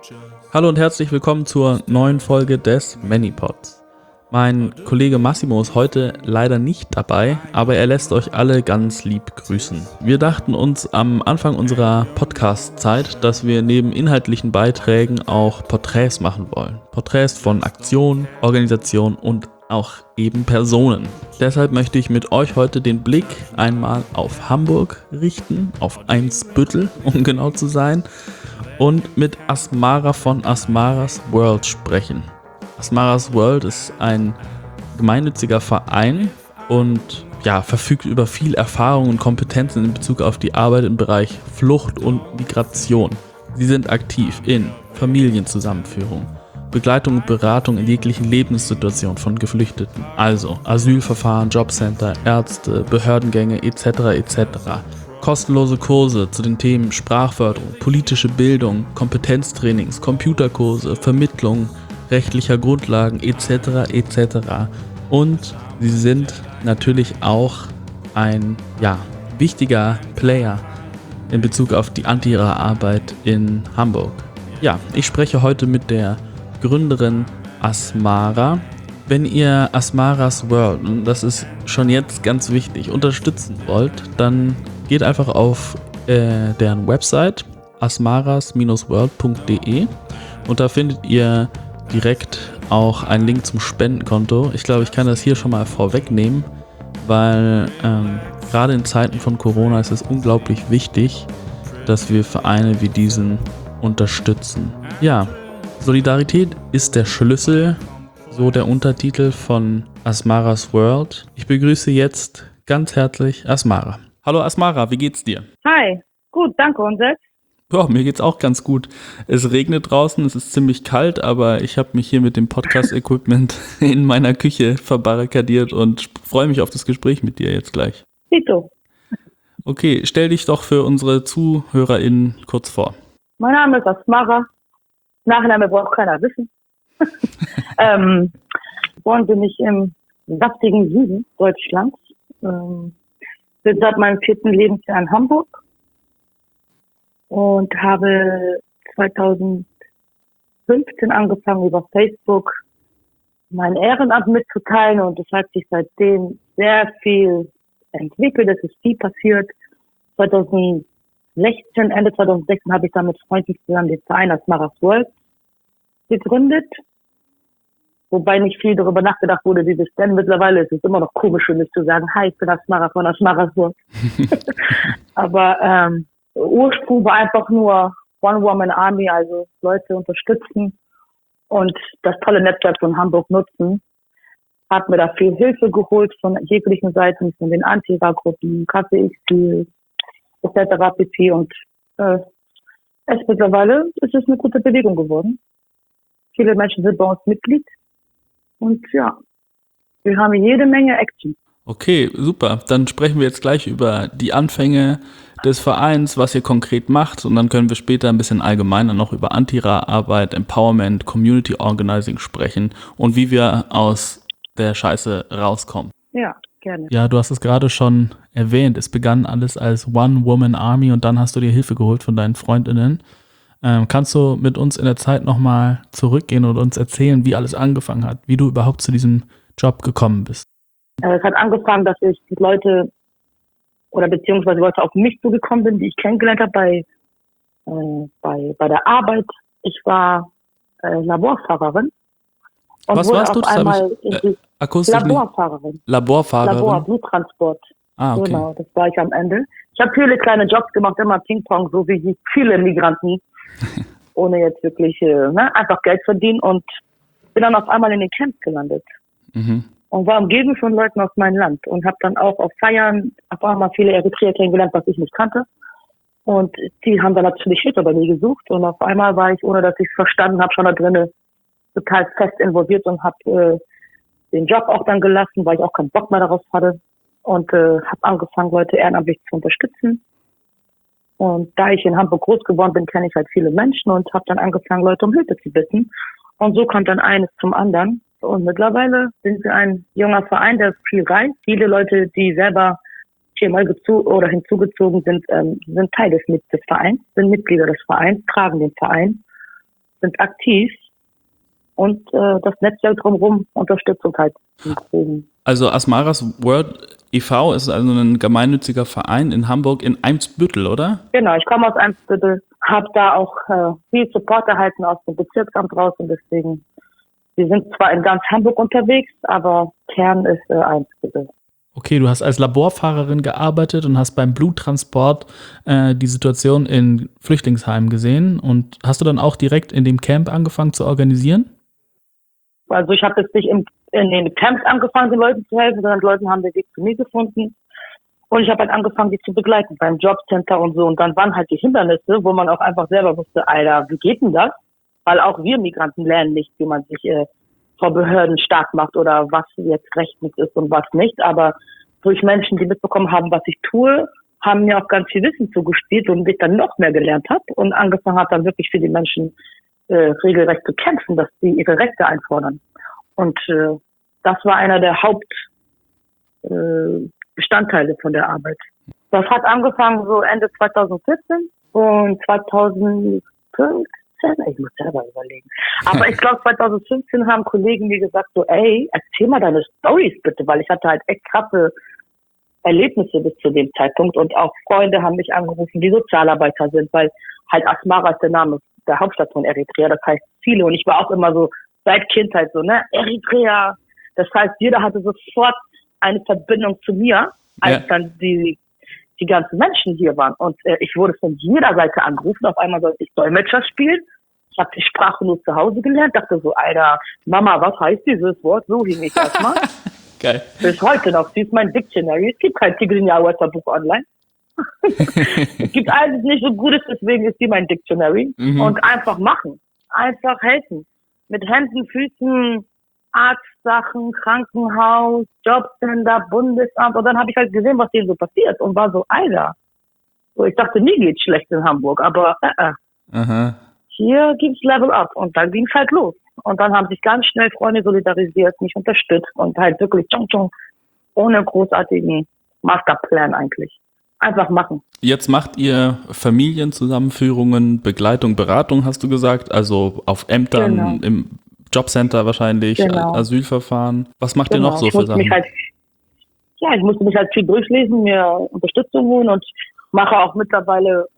Hallo und herzlich willkommen zur neuen Folge des Manypods. Mein Kollege Massimo ist heute leider nicht dabei, aber er lässt euch alle ganz lieb grüßen. Wir dachten uns am Anfang unserer Podcast-Zeit, dass wir neben inhaltlichen Beiträgen auch Porträts machen wollen. Porträts von Aktionen, Organisationen und auch eben Personen. Deshalb möchte ich mit euch heute den Blick einmal auf Hamburg richten, auf Eimsbüttel, um genau zu sein, und mit Asmara von Asmaras World sprechen. Asmaras World ist ein gemeinnütziger Verein und verfügt über viel Erfahrung und Kompetenzen in Bezug auf die Arbeit im Bereich Flucht und Migration. Sie sind aktiv in Familienzusammenführung, Begleitung und Beratung in jeglichen Lebenssituationen von Geflüchteten, also Asylverfahren, Jobcenter, Ärzte, Behördengänge etc. etc. Kostenlose Kurse zu den Themen Sprachförderung, politische Bildung, Kompetenztrainings, Computerkurse, Vermittlung rechtlicher Grundlagen etc. etc. Und sie sind natürlich auch ein wichtiger Player in Bezug auf die Anti-IRA-Arbeit in Hamburg. Ja, ich spreche heute mit der Gründerin Asmara. Wenn ihr Asmaras World, und das ist schon jetzt ganz wichtig, unterstützen wollt, dann geht einfach auf deren Website asmaras-world.de und da findet ihr direkt auch einen Link zum Spendenkonto. Ich glaube, ich kann das hier schon mal vorwegnehmen, weil gerade in Zeiten von Corona ist es unglaublich wichtig, dass wir Vereine wie diesen unterstützen. Ja, Solidarität ist der Schlüssel, so der Untertitel von Asmaras World. Ich begrüße jetzt ganz herzlich Asmara. Hallo Asmara, wie geht's dir? Hi, gut, danke. Und selbst? Ja, mir geht's auch ganz gut. Es regnet draußen, es ist ziemlich kalt, aber ich habe mich hier mit dem Podcast-Equipment in meiner Küche verbarrikadiert und freue mich auf das Gespräch mit dir jetzt gleich. Tito. Okay, stell dich doch für unsere ZuhörerInnen kurz vor. Mein Name ist Asmara. Nachname braucht keiner wissen. Geboren bin ich im saftigen Süden Deutschlands. Bin seit meinem 4. Lebensjahr in Hamburg und habe 2015 angefangen, über Facebook mein Ehrenamt mitzuteilen, und es hat sich seitdem sehr viel entwickelt. Es ist viel passiert. Ende 2016 habe ich dann mit Freunden zusammen den Verein Asmaras World gegründet, wobei nicht viel darüber nachgedacht wurde, wie es denn. Mittlerweile ist es immer noch komisch für mich zu sagen, hi, ich bin Asmara von Asmaras World. Aber Ursprung war einfach nur One-Woman-Army, also Leute unterstützen und das tolle Netzwerk von Hamburg nutzen. Hab mir da viel Hilfe geholt von jeglichen Seiten, von den Anti-IRA-Gruppen, KPX, etc. pp. Und mittlerweile ist es eine gute Bewegung geworden. Viele Menschen sind bei uns Mitglied. Und ja, wir haben jede Menge Action. Okay, super. Dann sprechen wir jetzt gleich über die Anfänge des Vereins, was ihr konkret macht, und dann können wir später ein bisschen allgemeiner noch über Anti-IRA-Arbeit, Empowerment, Community Organizing sprechen und wie wir aus der Scheiße rauskommen. Ja, gerne. Ja, du hast es gerade schon erwähnt. Es begann alles als One-Woman-Army und dann hast du dir Hilfe geholt von deinen FreundInnen. Kannst du mit uns in der Zeit nochmal zurückgehen und uns erzählen, wie alles angefangen hat, wie du überhaupt zu diesem Job gekommen bist? Es hat angefangen, dass ich die Leute beziehungsweise Leute auf mich zugekommen bin, die ich kennengelernt habe bei der Arbeit. Ich war Laborfahrerin. Und was warst du? Das habe ich akustisch Laborfahrerin. Nicht. Laborfahrerin? Labor, Bluttransport. Ah, okay. Genau, das war ich am Ende. Ich habe viele kleine Jobs gemacht, immer Ping-Pong, so wie viele Migranten, ohne jetzt wirklich einfach Geld verdienen, und bin dann auf einmal in den Camps gelandet. Mhm. Und war umgeben von Leuten aus meinem Land und habe dann auch auf Feiern auf einmal viele Eritreer kennengelernt, was ich nicht kannte. Und die haben dann natürlich Hilfe bei mir gesucht, und auf einmal war ich, ohne dass ich es verstanden habe, schon da drinnen total fest involviert und habe den Job auch dann gelassen, weil ich auch keinen Bock mehr darauf hatte, und habe angefangen, Leute ehrenamtlich zu unterstützen. Und da ich in Hamburg groß geworden bin, kenne ich halt viele Menschen und habe dann angefangen, Leute um Hilfe zu bitten. Und so kommt dann eines zum anderen. Und mittlerweile sind wir ein junger Verein, der viel reist. Viele Leute, die selber hier mal hinzugezogen sind, sind Teil des Vereins, sind Mitglieder des Vereins, tragen den Verein. sind aktiv und das Netzwerk drumherum unterstützt uns halt im Groben. Also Asmaras World e.V. ist also ein gemeinnütziger Verein in Hamburg in Eimsbüttel, oder? Genau, ich komme aus Eimsbüttel, habe da auch viel Support erhalten aus dem Bezirksamt raus und deswegen, wir sind zwar in ganz Hamburg unterwegs, aber Kern ist Eimsbüttel. Okay, du hast als Laborfahrerin gearbeitet und hast beim Bluttransport die Situation in Flüchtlingsheimen gesehen. Und hast du dann auch direkt in dem Camp angefangen zu organisieren? Also ich habe jetzt nicht in den Camps angefangen, den Leuten zu helfen, sondern die Leute haben den Weg zu mir gefunden. Und ich habe halt angefangen, die zu begleiten beim Jobcenter und so. Und dann waren halt die Hindernisse, wo man auch einfach selber wusste, Alter, wie geht denn das? Weil auch wir Migranten lernen nicht, wie man sich vor Behörden stark macht oder was jetzt rechtens ist und was nicht. Aber durch Menschen, die mitbekommen haben, was ich tue, haben mir auch ganz viel Wissen zugespielt und ich dann noch mehr gelernt habe und angefangen habe, dann wirklich für die Menschen regelrecht zu kämpfen, dass sie ihre Rechte einfordern. Und das war einer der Hauptbestandteile von der Arbeit. Das hat angefangen so Ende 2014 und 2015, ich muss selber überlegen. Aber ich glaube 2015 haben Kollegen mir gesagt so, ey, erzähl mal deine Storys bitte, weil ich hatte halt echt krasse Erlebnisse bis zu dem Zeitpunkt und auch Freunde haben mich angerufen, die Sozialarbeiter sind, weil halt Asmara ist der Name der Hauptstadt von Eritrea, das heißt Ziele und ich war auch immer so seit Kindheit so, ne, Eritrea, das heißt jeder hatte sofort eine Verbindung zu mir, als dann die ganzen Menschen hier waren und ich wurde von jeder Seite angerufen, auf einmal sollte ich Dolmetscher spielen, ich habe die Sprache nur zu Hause gelernt, dachte so, Alter, Mama, was heißt dieses Wort, so hing ich erstmal. Geil. Bis heute noch, sie ist mein Dictionary, es gibt kein Tigrinya-Wörterbuch online. Es gibt alles nicht so Gutes, deswegen ist sie mein Dictionary. Und einfach machen. Einfach helfen. Mit Händen, Füßen, Arztsachen, Krankenhaus, Jobcenter, Bundesamt. Und dann habe ich halt gesehen, was denen so passiert und war so, Alter. So, ich dachte, mir geht's schlecht in Hamburg, aber hier gibt's Level Up. Und dann ging's halt los. Und dann haben sich ganz schnell Freunde solidarisiert, mich unterstützt und halt wirklich ohne großartigen Masterplan eigentlich. Einfach machen. Jetzt macht ihr Familienzusammenführungen, Begleitung, Beratung, hast du gesagt, also auf Ämtern, im Jobcenter wahrscheinlich, Asylverfahren. Was macht ihr noch so für Sachen? Ich musste mich halt viel durchlesen, mir Unterstützung holen und mache auch mittlerweile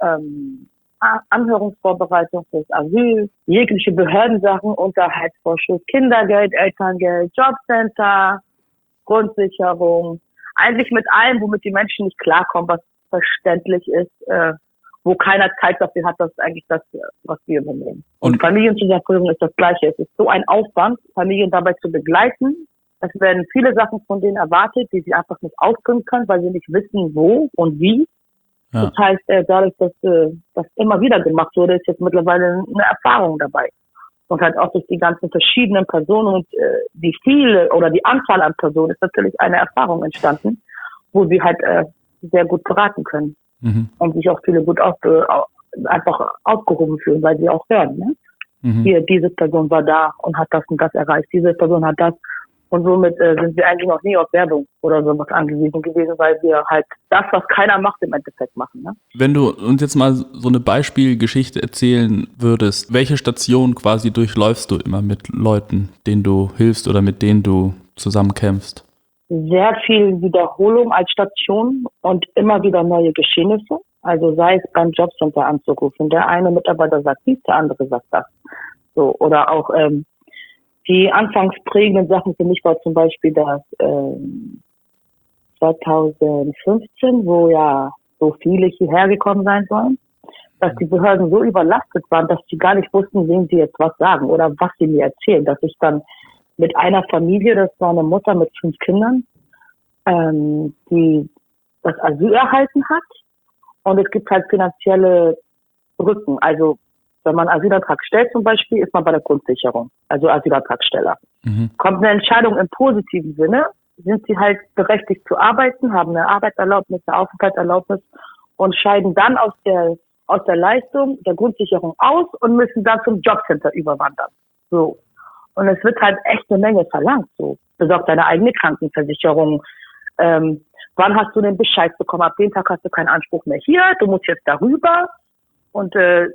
Anhörungsvorbereitung fürs Asyl, jegliche Behördensachen, Unterhaltsvorschuss, Kindergeld, Elterngeld, Jobcenter, Grundsicherung. Eigentlich mit allem, womit die Menschen nicht klarkommen, was verständlich ist, wo keiner Zeit dafür hat, das ist eigentlich das, was wir übernehmen. Und Familienzusammenführung ist das Gleiche. Es ist so ein Aufwand, Familien dabei zu begleiten. Es werden viele Sachen von denen erwartet, die sie einfach nicht ausbringen können, weil sie nicht wissen, wo und wie. Ja. Das heißt, dadurch, dass das immer wieder gemacht wurde, ist jetzt mittlerweile eine Erfahrung dabei. Und halt auch durch die ganzen verschiedenen Personen und die Anzahl an Personen ist natürlich eine Erfahrung entstanden, wo sie halt sehr gut beraten können und sich auch viele gut einfach aufgehoben fühlen, weil sie auch hören. Ne? Hier, diese Person war da und hat das und das erreicht, diese Person hat das. Und somit sind wir eigentlich noch nie auf Werbung oder sowas angewiesen gewesen, weil wir halt das, was keiner macht, im Endeffekt machen. Ne? Wenn du uns jetzt mal so eine Beispielgeschichte erzählen würdest, welche Station quasi durchläufst du immer mit Leuten, denen du hilfst oder mit denen du zusammenkämpfst? Sehr viel Wiederholung als Station und immer wieder neue Geschehnisse. Also sei es beim Jobcenter anzurufen. Der eine Mitarbeiter sagt dies, der andere sagt das. So, oder auch die anfangs prägenden Sachen für mich war zum Beispiel das 2015, wo ja so viele hierher gekommen sein sollen, dass die Behörden so überlastet waren, dass sie gar nicht wussten, wem sie jetzt was sagen oder was sie mir erzählen. Dass ich dann mit einer Familie, das war eine Mutter mit 5 Kindern, die das Asyl erhalten hat. Und es gibt halt finanzielle Brücken. Also wenn man einen Asylantrag stellt zum Beispiel, ist man bei der Grundsicherung, also Asylantragsteller. Kommt eine Entscheidung im positiven Sinne, sind sie halt berechtigt zu arbeiten, haben eine Arbeitserlaubnis, eine Aufenthaltserlaubnis und scheiden dann aus der Leistung der Grundsicherung aus und müssen dann zum Jobcenter überwandern. So. Und es wird halt echt eine Menge verlangt. So, besorg deine eigene Krankenversicherung. Wann hast du den Bescheid bekommen? Ab dem Tag hast du keinen Anspruch mehr hier. Du musst jetzt darüber. Und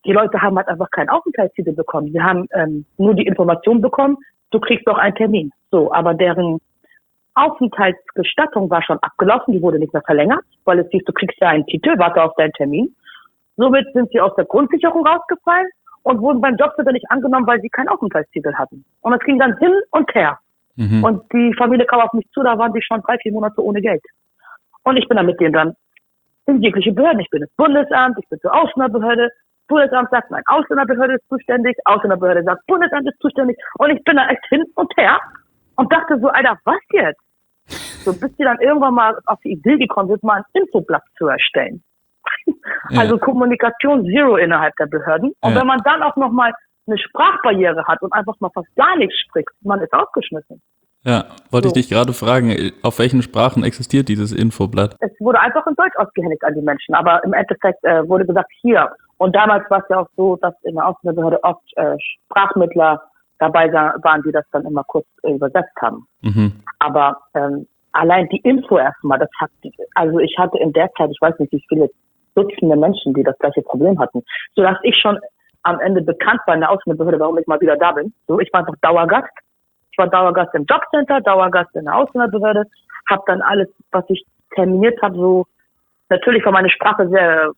die Leute haben halt einfach keinen Aufenthaltstitel bekommen. Sie haben nur die Information bekommen, du kriegst doch einen Termin. So, aber deren Aufenthaltsgestattung war schon abgelaufen, die wurde nicht mehr verlängert, weil es hieß, du kriegst ja einen Titel, warte auf deinen Termin. Somit sind sie aus der Grundsicherung rausgefallen und wurden beim Jobcenter nicht angenommen, weil sie keinen Aufenthaltstitel hatten. Und es ging dann hin und her. Und die Familie kam auf mich zu, da waren die schon 3-4 Monate ohne Geld. Und ich bin dann mit denen dann in jegliche Behörden. Ich bin ins Bundesamt, ich bin zur Ausländerbehörde. Bundesamt sagt, nein, Ausländerbehörde ist zuständig. Ausländerbehörde sagt, Bundesamt ist zuständig. Und ich bin da echt hin und her und dachte so, Alter, was jetzt? So, bis die dann irgendwann mal auf die Idee gekommen sind, mal ein Infoblatt zu erstellen. Ja. Also Kommunikation zero innerhalb der Behörden. Und wenn man dann auch nochmal eine Sprachbarriere hat und einfach mal fast gar nichts spricht, man ist ausgeschmissen. Ja, wollte ich dich gerade fragen, auf welchen Sprachen existiert dieses Infoblatt? Es wurde einfach in Deutsch ausgehändigt an die Menschen, aber im Endeffekt wurde gesagt, hier. Und damals war es ja auch so, dass in der Ausländerbehörde oft Sprachmittler dabei waren, die das dann immer kurz übersetzt haben. Aber allein die Info erstmal, also ich hatte in der Zeit, ich weiß nicht, wie viele Dutzende Menschen, die das gleiche Problem hatten, sodass ich schon am Ende bekannt war in der Ausländerbehörde, warum ich mal wieder da bin. So, ich war einfach Dauergast. Ich war Dauergast im Jobcenter, Dauergast in der Ausländerbehörde, habe dann alles, was ich terminiert habe, so natürlich war meine Sprache sehr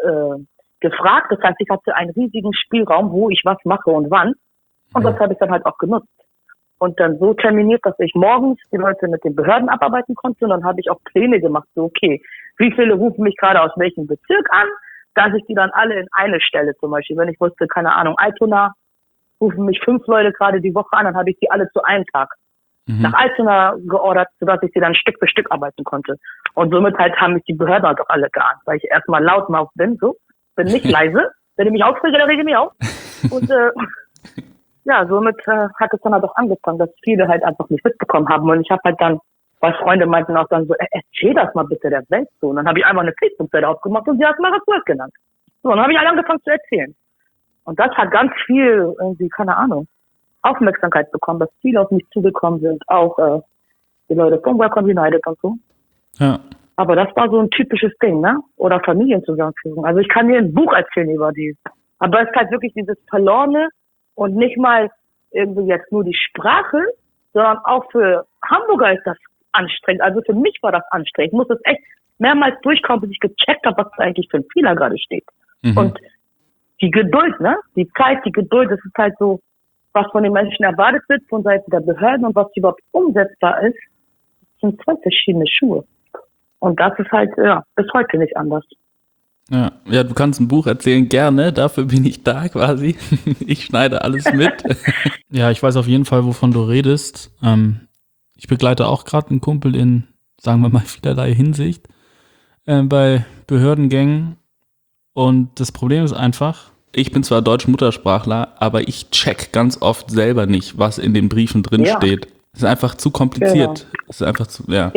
gefragt. Das heißt, ich hatte einen riesigen Spielraum, wo ich was mache und wann. Und das habe ich dann halt auch genutzt. Und dann so terminiert, dass ich morgens die Leute mit den Behörden abarbeiten konnte. Und dann habe ich auch Pläne gemacht, so okay, wie viele rufen mich gerade aus welchem Bezirk an, dass ich die dann alle in eine Stelle zum Beispiel, wenn ich wusste, keine Ahnung, Altona, rufen mich 5 Leute gerade die Woche an, dann habe ich die alle zu einem Tag nach Altona geordert, sodass ich sie dann Stück für Stück arbeiten konnte. Und somit halt haben mich die Behörden halt auch alle geahnt, weil ich erstmal lautmaus bin, so, bin nicht leise. Wenn ich mich aufrege, dann rege ich mich auf. Und ja, somit hat es dann halt auch angefangen, dass viele halt einfach nicht mitbekommen haben. Und ich habe halt dann, weil Freunde meinten auch dann so, erzähl das mal bitte der Welt so. Und dann habe ich einfach eine Facebook-Seite aufgemacht und sie hat mal was genannt. So, und dann habe ich alle angefangen zu erzählen. Und das hat ganz viel, irgendwie, keine Ahnung, Aufmerksamkeit bekommen, dass viele auf mich zugekommen sind, auch die Leute von Welcome United und so. Ja. Aber das war so ein typisches Ding, ne? Oder Familienzusammenführung. Also ich kann dir ein Buch erzählen über die. Aber es ist halt wirklich dieses Verlorene und nicht mal irgendwie jetzt nur die Sprache, sondern auch für Hamburger ist das anstrengend. Also für mich war das anstrengend. Ich muss das echt mehrmals durchkommen, bis ich gecheckt habe, was da eigentlich für ein Fehler gerade steht. Und die Geduld, ne? Die Zeit, die Geduld, das ist halt so, was von den Menschen erwartet wird, von Seiten der Behörden und was überhaupt umsetzbar ist, sind 2 verschiedene Schuhe. Und das ist halt, ja, bis heute nicht anders. Ja, du kannst ein Buch erzählen, gerne, dafür bin ich da quasi. Ich schneide alles mit. Ja, ich weiß auf jeden Fall, wovon du redest. Ich begleite auch gerade einen Kumpel in, sagen wir mal, vielerlei Hinsicht bei Behördengängen. Und das Problem ist einfach, ich bin zwar Deutsch-Muttersprachler, aber ich check ganz oft selber nicht, was in den Briefen drin steht. Es ist einfach zu kompliziert. Genau. Es ist einfach zu, Ja.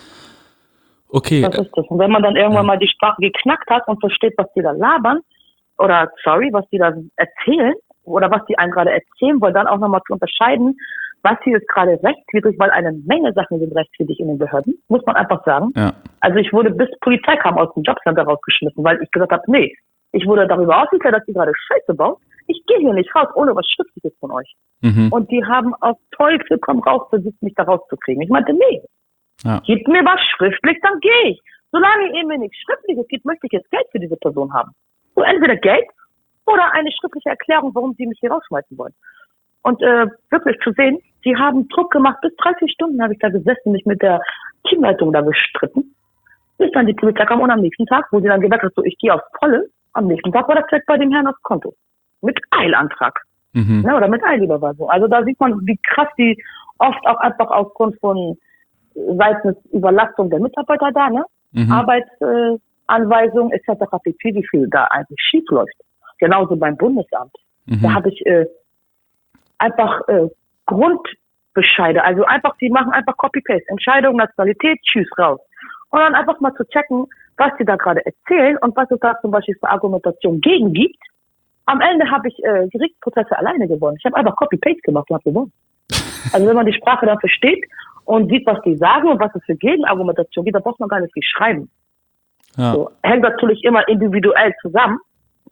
Okay. Das ist das. Und wenn man dann irgendwann mal die Sprache geknackt hat und versteht, was die da labern, oder was die da erzählen, oder was die einem gerade erzählen wollen, dann auch nochmal zu unterscheiden, was hier ist gerade rechtswidrig, weil eine Menge Sachen sind rechtswidrig in den Behörden, muss man einfach sagen. Ja. Also ich wurde, bis Polizei kam, aus dem Jobcenter rausgeschmissen, weil ich gesagt habe, nee, ich wurde darüber aufgeklärt, dass ihr gerade Scheiße baut. Ich gehe hier nicht raus, ohne was Schriftliches von euch. Und die haben auf Teufel komm raus versucht, mich da rauszukriegen. Ich meinte, nee, gib mir was schriftlich, dann gehe ich. Solange ihr mir nichts Schriftliches gibt, möchte ich jetzt Geld für diese Person haben. So entweder Geld oder eine schriftliche Erklärung, warum sie mich hier rausschmeißen wollen. Und wirklich zu sehen, sie haben Druck gemacht, bis 30 Stunden habe ich da gesessen, mich mit der Teamleitung da gestritten. Bis dann die Polizei kam und am nächsten Tag, wo sie dann gesagt hat, so ich gehe aufs Volle, am nächsten Tag war das Check bei dem Herrn aufs Konto. Mit Eilantrag. Ne, oder mit Eilüberweisung. Also da sieht man, wie krass die oft auch einfach aufgrund von seitens Überlastung der Mitarbeiter da, ne? Arbeitsanweisung etc. pp. Wie viel da eigentlich schief läuft. Genauso beim Bundesamt. Da habe ich einfach Grundbescheide, also einfach, die machen einfach Copy-Paste, Entscheidung, Nationalität, tschüss, raus. Und dann einfach mal zu checken, was die da gerade erzählen und was es da zum Beispiel für Argumentation gegen gibt. Am Ende habe ich Gerichtsprozesse alleine gewonnen. Ich habe einfach Copy-Paste gemacht und habe gewonnen. Also wenn man die Sprache dann versteht und sieht, was die sagen und was es für Gegenargumentation gibt, dann braucht man gar nicht viel schreiben. Ja. So, hängt natürlich immer individuell zusammen.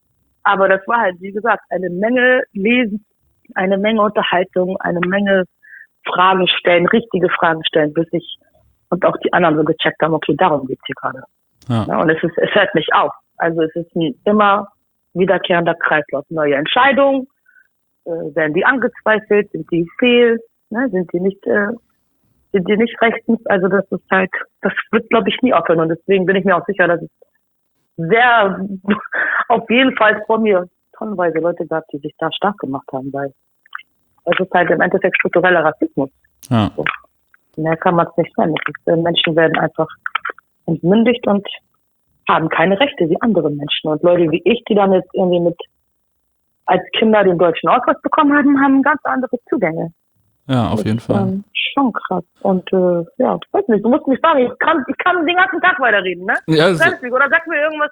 Aber das war halt, wie gesagt, eine Menge Lesen, eine Menge Unterhaltung, eine Menge Fragen stellen, richtige Fragen stellen, bis ich und auch die anderen so gecheckt haben, okay, darum geht's hier gerade. Ja. Ja, und es hört nicht auf. Also es ist ein immer wiederkehrender Kreislauf. Neue Entscheidungen, werden die angezweifelt, sind die fehl, ne, sind die nicht rechtens. Also das ist halt, das wird, glaube ich, nie aufhören. Und deswegen bin ich mir auch sicher, dass es sehr, auf jeden Fall vor mir tonnenweise Leute gab, die sich da stark gemacht haben, weil es ist halt im Endeffekt struktureller Rassismus. Ja. So. Mehr kann man es nicht nennen. Menschen werden einfach entmündigt und haben keine Rechte wie andere Menschen. Und Leute wie ich, die dann jetzt irgendwie als Kinder den deutschen Ausweis bekommen haben ganz andere Zugänge. Ja, auf jeden Fall. Schon krass. Und ja, ich weiß nicht, du musst mich fragen, ich kann den ganzen Tag weiterreden, ne? Ja, Oder sag mir irgendwas.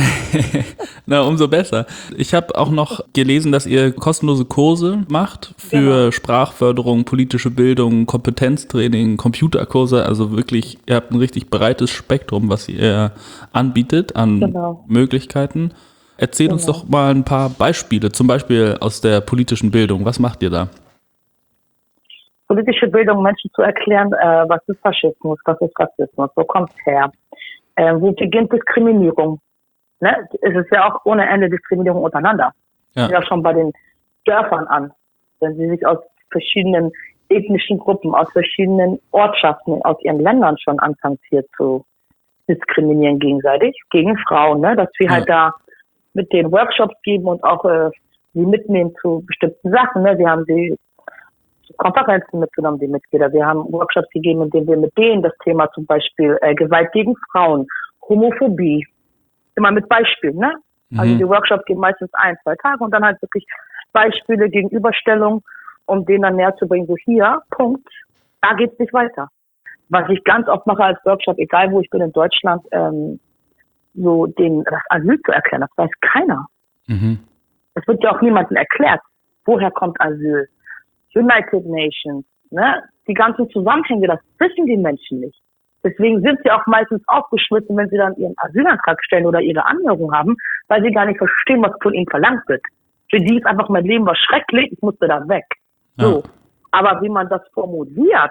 Na, umso besser. Ich habe auch noch gelesen, dass ihr kostenlose Kurse macht für Sprachförderung, politische Bildung, Kompetenztraining, Computerkurse. Also wirklich, ihr habt ein richtig breites Spektrum, was ihr anbietet an Möglichkeiten. Erzähl uns doch mal ein paar Beispiele, zum Beispiel aus der politischen Bildung. Was macht ihr da? Politische Bildung, Menschen zu erklären, was ist Faschismus, was ist Rassismus, wo kommt es her, wo beginnt Diskriminierung. Ne? Es ist ja auch ohne Ende Diskriminierung untereinander. Ja, schon bei den Dörfern an. Wenn sie sich aus verschiedenen ethnischen Gruppen, aus verschiedenen Ortschaften, aus ihren Ländern schon anfangen hier zu diskriminieren gegenseitig, gegen Frauen, ne? Dass wir halt da mit den Workshops geben und auch sie mitnehmen zu bestimmten Sachen. Ne? Wir haben sie zu Konferenzen mitgenommen, die Mitglieder. Wir haben Workshops gegeben, in denen wir mit denen das Thema zum Beispiel Gewalt gegen Frauen, Homophobie, immer mit Beispielen, ne? Also die Workshops gehen meistens 1-2 Tage und dann halt wirklich Beispiele, Gegenüberstellung, um denen dann näher zu bringen, so hier, Punkt, da geht's nicht weiter. Was ich ganz oft mache als Workshop, egal wo ich bin in Deutschland, so denen das Asyl zu erklären, das weiß keiner. Es wird ja auch niemandem erklärt, woher kommt Asyl, United Nations, ne? Die ganzen Zusammenhänge, das wissen die Menschen nicht. Deswegen sind sie auch meistens aufgeschmissen, wenn sie dann ihren Asylantrag stellen oder ihre Anhörung haben, weil sie gar nicht verstehen, was von ihnen verlangt wird. Für die ist einfach, mein Leben war schrecklich, ich musste da weg. So. Aber wie man das formuliert,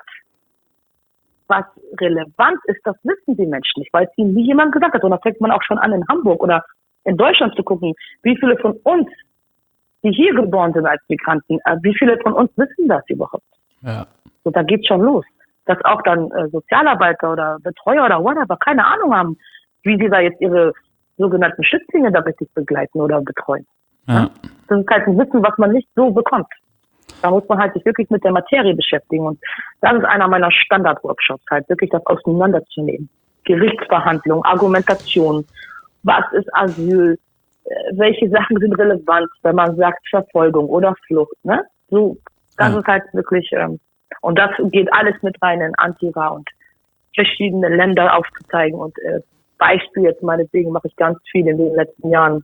was relevant ist, das wissen die Menschen nicht, weil es ihnen nie jemand gesagt hat. Und da fängt man auch schon an, in Hamburg oder in Deutschland zu gucken, wie viele von uns, die hier geboren sind als Migranten, wie viele von uns wissen das überhaupt? Ja. So, da geht's schon los. Dass auch dann Sozialarbeiter oder Betreuer oder whatever keine Ahnung haben, wie sie da jetzt ihre sogenannten Schützlinge da richtig begleiten oder betreuen. Ja. Das ist halt ein Wissen, was man nicht so bekommt. Da muss man halt sich wirklich mit der Materie beschäftigen. Und das ist einer meiner Standard-Workshops, halt wirklich das auseinanderzunehmen. Gerichtsverhandlung, Argumentation, was ist Asyl, welche Sachen sind relevant, wenn man sagt Verfolgung oder Flucht, ne? So, das ist halt wirklich, und das geht alles mit rein in Antira und verschiedene Länder aufzuzeigen und Beispiel jetzt meinetwegen mache ich ganz viel in den letzten Jahren.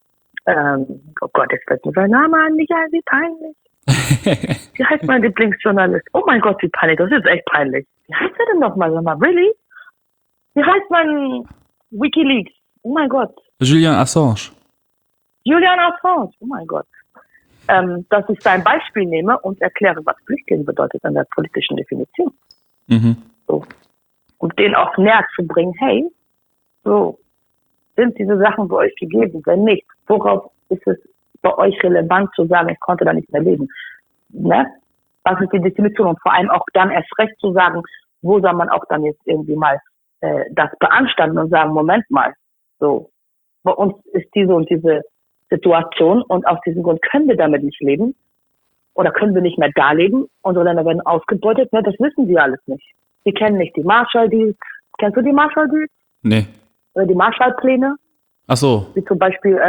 Oh Gott, jetzt fällt mir sein Name an, Michael, wie peinlich. Wie heißt mein Lieblingsjournalist? Oh mein Gott, wie peinlich, das ist echt peinlich. Wie heißt er denn nochmal, sag mal, really? Wie heißt mein WikiLeaks? Oh mein Gott. Julian Assange. Julian Assange, oh mein Gott. Dass ich sein Beispiel nehme und erkläre, was Flüchtling bedeutet in der politischen Definition. So. Und denen auch näher zu bringen, hey, so, sind diese Sachen bei euch gegeben? Wenn nicht, worauf ist es bei euch relevant zu sagen, ich konnte da nicht mehr leben? Ne? Was ist die Definition? Und vor allem auch dann erst recht zu sagen, wo soll man auch dann jetzt irgendwie mal das beanstanden und sagen, Moment mal, so, bei uns ist diese und diese Situation und aus diesem Grund können wir damit nicht leben oder können wir nicht mehr da leben. Unsere Länder werden ausgebeutet. Ne? Das wissen sie alles nicht. Sie kennen nicht die Marshall-Deals. Kennst du die Marshall-Deals? Nee. Oder die Marshall-Pläne? Ach so. Wie zum Beispiel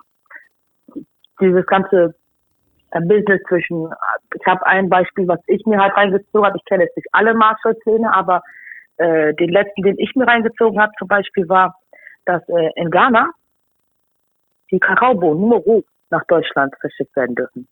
dieses ganze Business zwischen, ich habe ein Beispiel, was ich mir halt reingezogen habe. Ich kenne jetzt nicht alle Marshall-Pläne, aber den letzten, den ich mir reingezogen habe zum Beispiel war, dass in Ghana die Kakaobohnen nur roh nach Deutschland verschickt werden dürfen.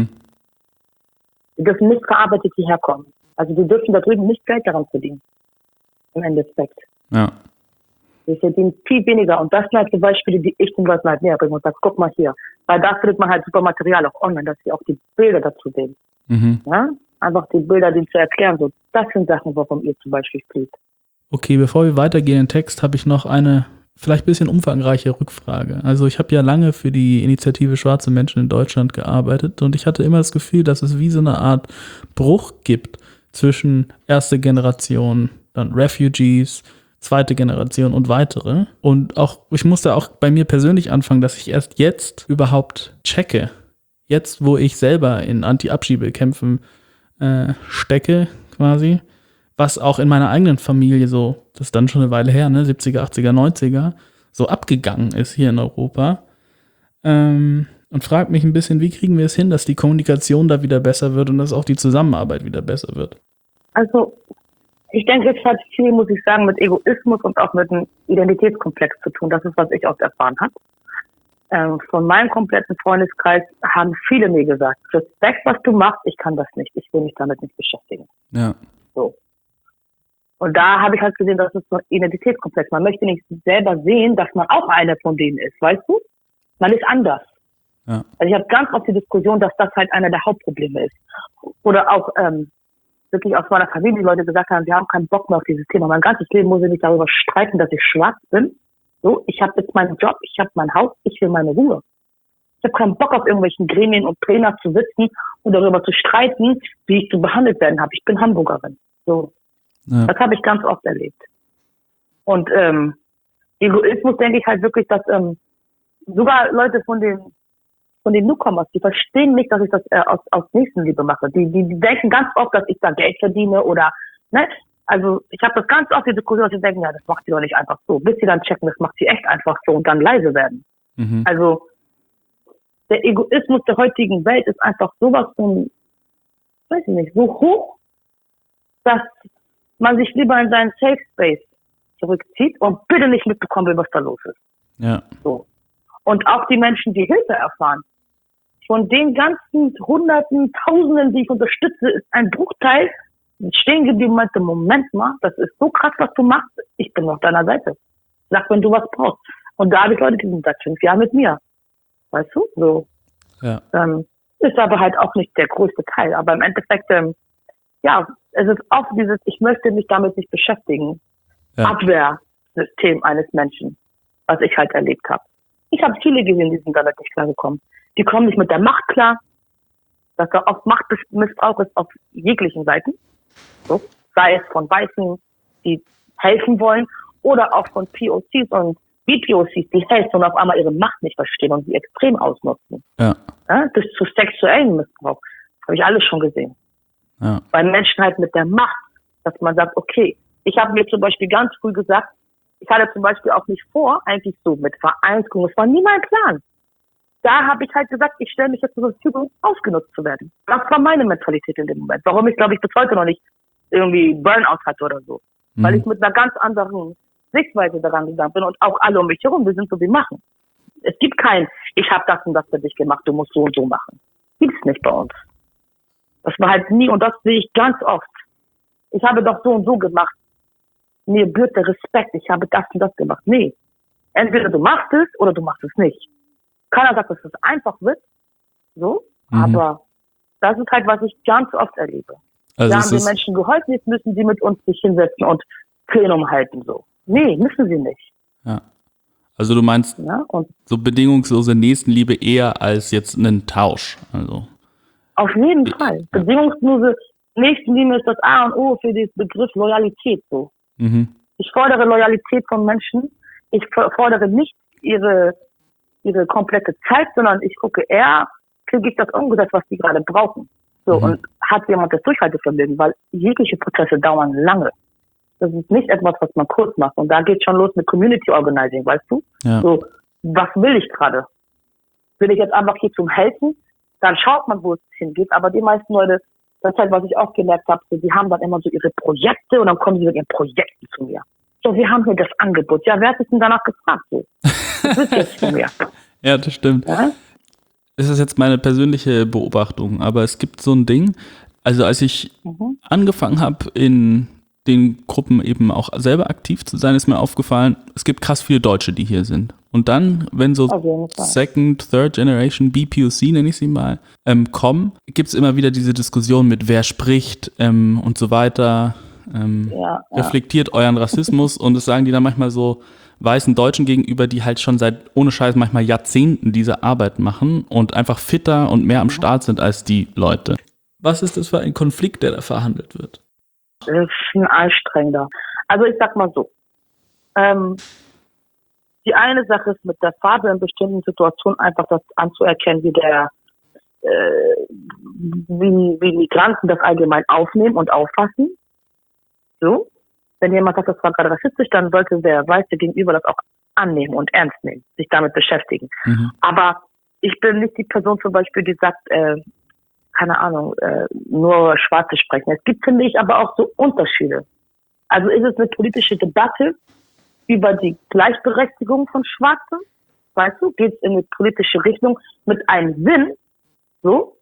Die dürfen nicht verarbeitet hierher kommen. Also die dürfen da drüben nicht Geld daran verdienen. Im Endeffekt. Ja. Wir verdienen viel weniger. Und das sind halt die Beispiele, die ich den Leuten halt näher bringe und sage, guck mal hier. Weil da findet man halt super Material auch online, dass sie auch die Bilder dazu sehen. Ja? Einfach die Bilder, die zu erklären. So, das sind Sachen, warum ihr zum Beispiel spielt. Okay, bevor wir weitergehen im Text, habe ich noch eine vielleicht ein bisschen umfangreiche Rückfrage. Also ich habe ja lange für die Initiative Schwarze Menschen in Deutschland gearbeitet und ich hatte immer das Gefühl, dass es wie so eine Art Bruch gibt zwischen erste Generation, dann Refugees, zweite Generation und weitere. Und auch ich musste auch bei mir persönlich anfangen, dass ich erst jetzt überhaupt checke. Jetzt, wo ich selber in Anti-Abschiebekämpfen stecke, quasi, was auch in meiner eigenen Familie so, das ist dann schon eine Weile her, ne, 70er, 80er, 90er, so abgegangen ist hier in Europa. Und frage mich ein bisschen, wie kriegen wir es hin, dass die Kommunikation da wieder besser wird und dass auch die Zusammenarbeit wieder besser wird? Also, ich denke, es hat viel, muss ich sagen, mit Egoismus und auch mit einem Identitätskomplex zu tun. Das ist, was ich oft erfahren habe. Von meinem kompletten Freundeskreis haben viele mir gesagt, Respekt, was du machst, ich kann das nicht, ich will mich damit nicht beschäftigen. Ja. So. Und da habe ich halt gesehen, das ist so ein Identitätskomplex. Man möchte nicht selber sehen, dass man auch einer von denen ist, weißt du? Man ist anders. Ja. Also ich habe ganz oft die Diskussion, dass das halt einer der Hauptprobleme ist. Oder auch wirklich aus meiner Familie, die Leute gesagt haben, wir haben keinen Bock mehr auf dieses Thema. Mein ganzes Leben muss ich mich darüber streiten, dass ich schwarz bin. So, ich habe jetzt meinen Job, ich habe mein Haus, ich will meine Ruhe. Ich habe keinen Bock auf irgendwelchen Gremien und Trainer zu sitzen und darüber zu streiten, wie ich zu behandelt werden habe. Ich bin Hamburgerin. So, ja. Das habe ich ganz oft erlebt. Und Egoismus denke ich halt wirklich, dass sogar Leute von den Newcomers, die verstehen nicht, dass ich das aus Nächstenliebe mache. Die denken ganz oft, dass ich da Geld verdiene oder, ne? Also ich habe das ganz oft die Diskussion, dass sie denken, ja, das macht sie doch nicht einfach so. Bis sie dann checken, das macht sie echt einfach so und dann leise werden. Also der Egoismus der heutigen Welt ist einfach sowas von, weiß ich nicht, so hoch, dass man sich lieber in seinen Safe Space zurückzieht und bitte nicht mitbekommen will, was da los ist. Ja. So. Und auch die Menschen, die Hilfe erfahren. Von den ganzen Hunderten, Tausenden, die ich unterstütze, ist ein Bruchteil stehen geblieben, meinte, Moment mal, das ist so krass, was du machst. Ich bin auf deiner Seite. Sag, wenn du was brauchst. Und da habe ich Leute, die sind seit 5 Jahren mit mir. Weißt du? So. Ja. Ist aber halt auch nicht der größte Teil. Aber im Endeffekt, ja, es ist oft dieses, ich möchte mich damit nicht beschäftigen. Ja. Abwehrsystem eines Menschen, was ich halt erlebt habe. Ich habe viele gesehen, die sind damit nicht klargekommen. Die kommen nicht mit der Macht klar. Dass da oft Machtmissbrauch ist auf jeglichen Seiten. So, sei es von Weißen, die helfen wollen, oder auch von POCs und BPOCs, die helfen und auf einmal ihre Macht nicht verstehen und sie extrem ausnutzen. Ja. Ja, bis zu sexuellen Missbrauch. Habe ich alles schon gesehen. Ja. Bei Menschen halt mit der Macht, dass man sagt, okay, ich habe mir zum Beispiel ganz früh gesagt, ich hatte zum Beispiel auch nicht vor, eigentlich so mit Vereinsgründung, das war nie mein Plan. Da habe ich halt gesagt, ich stelle mich jetzt zur Verfügung, ausgenutzt zu werden. Das war meine Mentalität in dem Moment. Warum ich, glaube ich, bis heute noch nicht irgendwie Burnout hatte oder so. Weil ich mit einer ganz anderen Sichtweise daran gegangen bin und auch alle um mich herum, wir sind so, wie machen. Es gibt kein, ich habe das und das für dich gemacht, du musst so und so machen. Gibt's nicht bei uns. Das war halt nie, und das sehe ich ganz oft. Ich habe doch so und so gemacht. Mir gebührt der Respekt, ich habe das und das gemacht. Nee. Entweder du machst es oder du machst es nicht. Keiner sagt, dass es einfach wird, so, aber das ist halt, was ich ganz oft erlebe. Also da haben die Menschen geholfen, jetzt müssen sie mit uns sich hinsetzen und Plenum halten, so. Nee, müssen sie nicht. Ja. Also du meinst, ja, und so bedingungslose Nächstenliebe eher als jetzt einen Tausch, also. Auf jeden Fall. Ja. Bedingungslose Nächstenliebe ist das A und O für den Begriff Loyalität, so. Ich fordere Loyalität von Menschen. Ich fordere nicht ihre komplette Zeit, sondern ich gucke eher, kriege ich das umgesetzt, was die gerade brauchen. So, und hat jemand das Durchhaltevermögen, weil jegliche Prozesse dauern lange. Das ist nicht etwas, was man kurz macht. Und da geht schon los mit Community Organizing, weißt du? Ja. So, was will ich gerade? Will ich jetzt einfach hier zum Helfen? Dann schaut man, wo es hingeht. Aber die meisten Leute, das ist halt, was ich auch gemerkt habe, so, die haben dann immer so ihre Projekte und dann kommen sie mit ihren Projekten zu mir. So, wir haben hier das Angebot. Ja, wer hat sich denn danach gefragt? So, das ist jetzt von mir. Ja, das stimmt. Ja? Das ist jetzt meine persönliche Beobachtung, aber es gibt so ein Ding, also als ich angefangen habe, in den Gruppen eben auch selber aktiv zu sein, ist mir aufgefallen, es gibt krass viele Deutsche, die hier sind. Und dann, wenn so Second, Third Generation, BPOC nenne ich sie mal, kommen, gibt es immer wieder diese Diskussion mit wer spricht und so weiter. Reflektiert euren Rassismus und das sagen die dann manchmal so weißen Deutschen gegenüber, die halt schon seit, ohne Scheiß, manchmal Jahrzehnten diese Arbeit machen und einfach fitter und mehr am Start sind als die Leute. Was ist das für ein Konflikt, der da verhandelt wird? Das ist ein anstrengender. Also ich sag mal so, die eine Sache ist mit der Farbe in bestimmten Situationen einfach das anzuerkennen, wie Migranten das allgemein aufnehmen und auffassen. So, wenn jemand sagt, das war gerade rassistisch, dann sollte der Weiße gegenüber das auch annehmen und ernst nehmen, sich damit beschäftigen. Aber ich bin nicht die Person zum Beispiel, die sagt, keine Ahnung, nur Schwarze sprechen. Es gibt, finde ich, aber auch so Unterschiede. Also ist es eine politische Debatte über die Gleichberechtigung von Schwarzen? Weißt du, geht es in eine politische Richtung mit einem Sinn? So?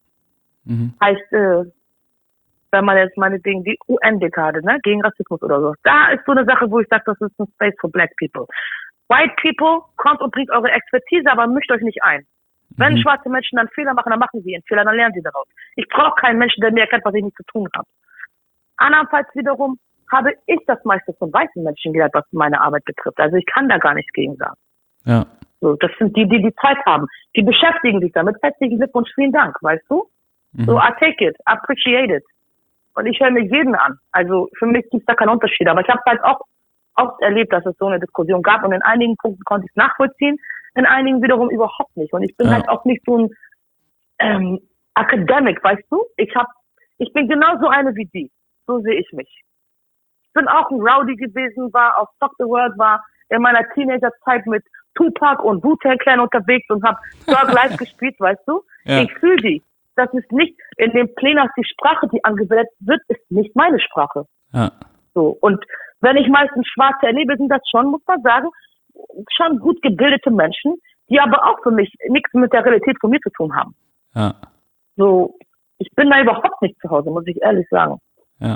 Heißt, wenn man jetzt meinetwegen die UN-Dekade, ne, gegen Rassismus oder so. Da ist so eine Sache, wo ich sage, das ist ein Space for Black People. White People, kommt und bringt eure Expertise, aber mischt euch nicht ein. Wenn schwarze Menschen dann Fehler machen, dann machen sie ihren Fehler, dann lernen sie daraus. Ich brauche keinen Menschen, der mir erkennt, was ich nicht zu tun habe. Andernfalls wiederum habe ich das meiste von weißen Menschen gelernt, was meine Arbeit betrifft. Also ich kann da gar nichts gegen sagen. Ja. So, das sind die Zeit haben. Die beschäftigen sich damit. Herzlichen Glückwunsch, vielen Dank, weißt du? So, I take it, appreciate it. Und ich höre mir jeden an. Also für mich gibt es da keinen Unterschied. Aber ich habe halt auch oft erlebt, dass es so eine Diskussion gab. Und in einigen Punkten konnte ich es nachvollziehen, in einigen wiederum überhaupt nicht. Und ich bin halt auch nicht so ein Academic, weißt du? Ich bin genauso eine wie die. So sehe ich mich. Ich bin auch ein Rowdy gewesen, war auf Stop the World, war in meiner Teenagerzeit mit Tupac und Wu-Tang Clan unterwegs und habe Thug Life gespielt, weißt du? Ja. Ich fühle die. Das ist nicht in dem Plenars die Sprache, die angewendet wird, ist nicht meine Sprache. Ja. So. Und wenn ich meistens Schwarze erlebe, sind das schon, muss man sagen, schon gut gebildete Menschen, die aber auch für mich nichts mit der Realität von mir zu tun haben. Ja. So, ich bin da überhaupt nicht zu Hause, muss ich ehrlich sagen. Ja.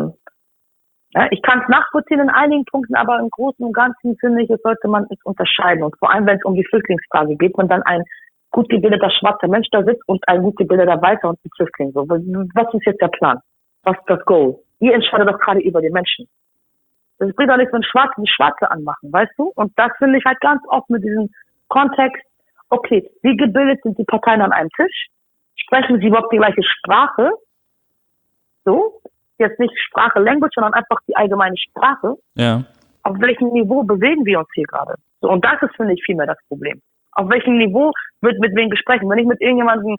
Ich kann es nachvollziehen in einigen Punkten, aber im Großen und Ganzen finde ich, sollte man es unterscheiden. Und vor allem, wenn es um die Flüchtlingsfrage geht, wenn dann ein gut gebildeter schwarzer Mensch da sitzt und ein gut gebildeter Weißer und ein Flüchtling. So, was ist jetzt der Plan? Was ist das Goal? Ihr entscheidet doch gerade über die Menschen. Das bringt doch nichts, wenn Schwarze die Schwarze anmachen, weißt du? Und das finde ich halt ganz oft mit diesem Kontext, okay, wie gebildet sind die Parteien an einem Tisch? Sprechen sie überhaupt die gleiche Sprache? So, jetzt nicht Sprache, Language, sondern einfach die allgemeine Sprache. Ja. Auf welchem Niveau bewegen wir uns hier gerade? So, und das ist, finde ich, vielmehr das Problem. Auf welchem Niveau wird mit wem gesprochen? Wenn ich mit irgendjemandem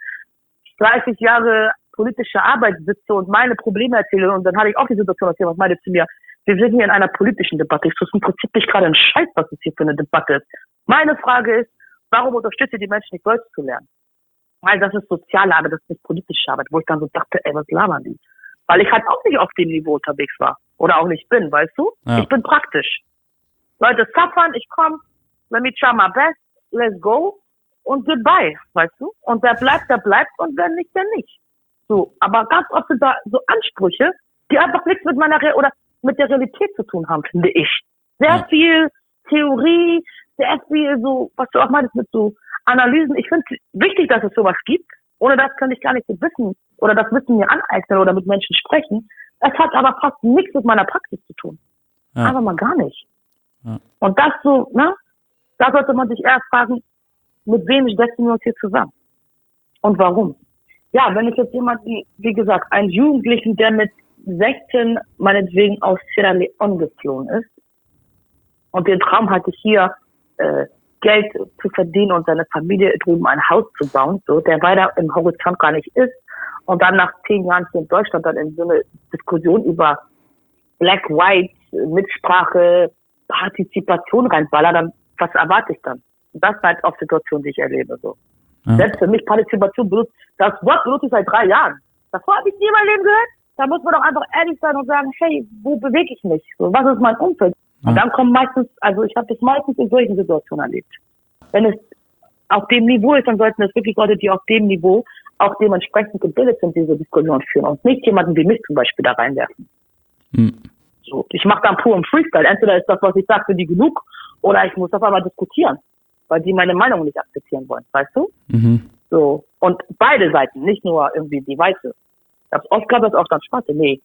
30 Jahre politische Arbeit sitze und meine Probleme erzähle, und dann hatte ich auch die Situation, dass jemand meinte zu mir, wir sind hier in einer politischen Debatte. Das ist im Prinzip nicht gerade ein Scheiß, was es hier für eine Debatte ist. Meine Frage ist, warum unterstützt ihr die Menschen nicht, Deutsch zu lernen? Weil das ist soziale Arbeit, das ist nicht politische Arbeit, wo ich dann so dachte, ey, was labern die? Weil ich halt auch nicht auf dem Niveau unterwegs war. Oder auch nicht bin, weißt du? Ja. Ich bin praktisch. Leute suffern, ich komme, let me try my best, let's go und goodbye, weißt du? Und wer bleibt, und wer nicht, der nicht. So, aber ganz oft sind da so Ansprüche, die einfach nichts mit mit der Realität zu tun haben, finde ich. Sehr viel Theorie, sehr viel so, was du auch meinst mit so Analysen. Ich finde es wichtig, dass es sowas gibt. Ohne das kann ich gar nicht so wissen oder das Wissen mir aneignen oder mit Menschen sprechen. Es hat aber fast nichts mit meiner Praxis zu tun. Ja. Aber mal gar nicht. Ja. Und das so, ne? Da sollte man sich eher fragen, mit wem setzen wir uns hier zusammen? Und warum? Ja, wenn ich jetzt jemanden, wie gesagt, einen Jugendlichen, der mit 16 meinetwegen aus Sierra Leone geflohen ist und den Traum hatte, hier Geld zu verdienen und seine Familie drüben ein Haus zu bauen, so, der weiter im Horizont gar nicht ist und dann nach 10 Jahren hier in Deutschland dann in so eine Diskussion über Black, White, Mitsprache, Partizipation reinballert, dann was erwarte ich dann? Das ist halt auch Situation, die ich erlebe. So. Ja. Selbst für mich Partizipation benutzt, das Wort benutze ich seit 3 Jahren. Davor habe ich nie in meinem Leben gehört. Da muss man doch einfach ehrlich sein und sagen, hey, wo bewege ich mich? So, was ist mein Umfeld? Ja. Und dann kommen meistens, also ich habe das meistens in solchen Situationen erlebt. Wenn es auf dem Niveau ist, dann sollten es wirklich Leute, die auf dem Niveau auch dementsprechend gebildet sind, diese Diskussion führen und nicht jemanden wie mich zum Beispiel da reinwerfen. So, ich mache dann puren Freestyle. Entweder ist das, was ich sage, für die genug, oder ich muss auf einmal diskutieren, weil die meine Meinung nicht akzeptieren wollen, weißt du? So. Und beide Seiten, nicht nur irgendwie die Weiße. Ich hab's oft gehabt, dass auch dann Schwarze. Nee.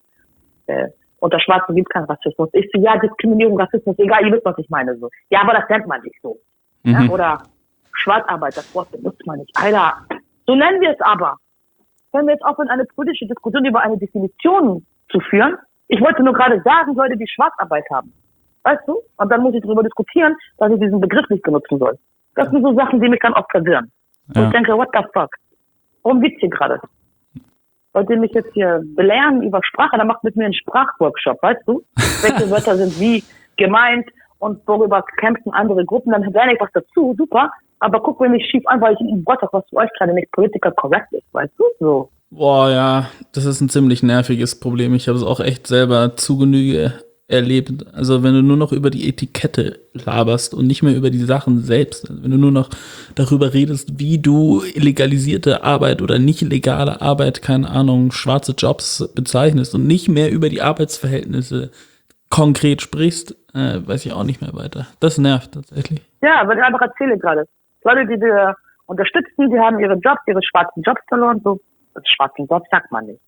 Unter Schwarzen gibt es keinen Rassismus. Ich so, ja, Diskriminierung, Rassismus, egal, ihr wisst, was ich meine. So. Ja, aber das nennt man nicht so. Ja, oder Schwarzarbeit, das Wort benutzt man nicht. Alter, so nennen wir es aber. Wenn wir jetzt aufhören, eine politische Diskussion über eine Definition zu führen, ich wollte nur gerade sagen, Leute, die Schwarzarbeit haben. Weißt du? Und dann muss ich darüber diskutieren, dass ich diesen Begriff nicht benutzen soll. Das sind so Sachen, die mich dann oft verwirren. Ja. Und ich denke, what the fuck? Worum geht's hier gerade? Wollt ihr mich jetzt hier belehren über Sprache? Dann macht mit mir einen Sprachworkshop, weißt du? Welche Wörter sind wie gemeint und worüber kämpfen andere Gruppen? Dann lerne ich was dazu, super. Aber guck mir nicht schief an, weil ich in Wort auch was für euch gerade nicht political correct ist, weißt du? So. Boah, ja, das ist ein ziemlich nerviges Problem. Ich habe es auch echt selber zu Genüge erlebt. Also wenn du nur noch über die Etikette laberst und nicht mehr über die Sachen selbst, also wenn du nur noch darüber redest, wie du illegalisierte Arbeit oder nicht legale Arbeit, keine Ahnung, schwarze Jobs bezeichnest und nicht mehr über die Arbeitsverhältnisse konkret sprichst, weiß ich auch nicht mehr weiter. Das nervt tatsächlich. Ja, weil ich einfach erzähle gerade. Leute, die wir unterstützen, die haben ihre Jobs, ihre schwarzen Jobs verloren. So, schwarzen Jobs sagt man nicht.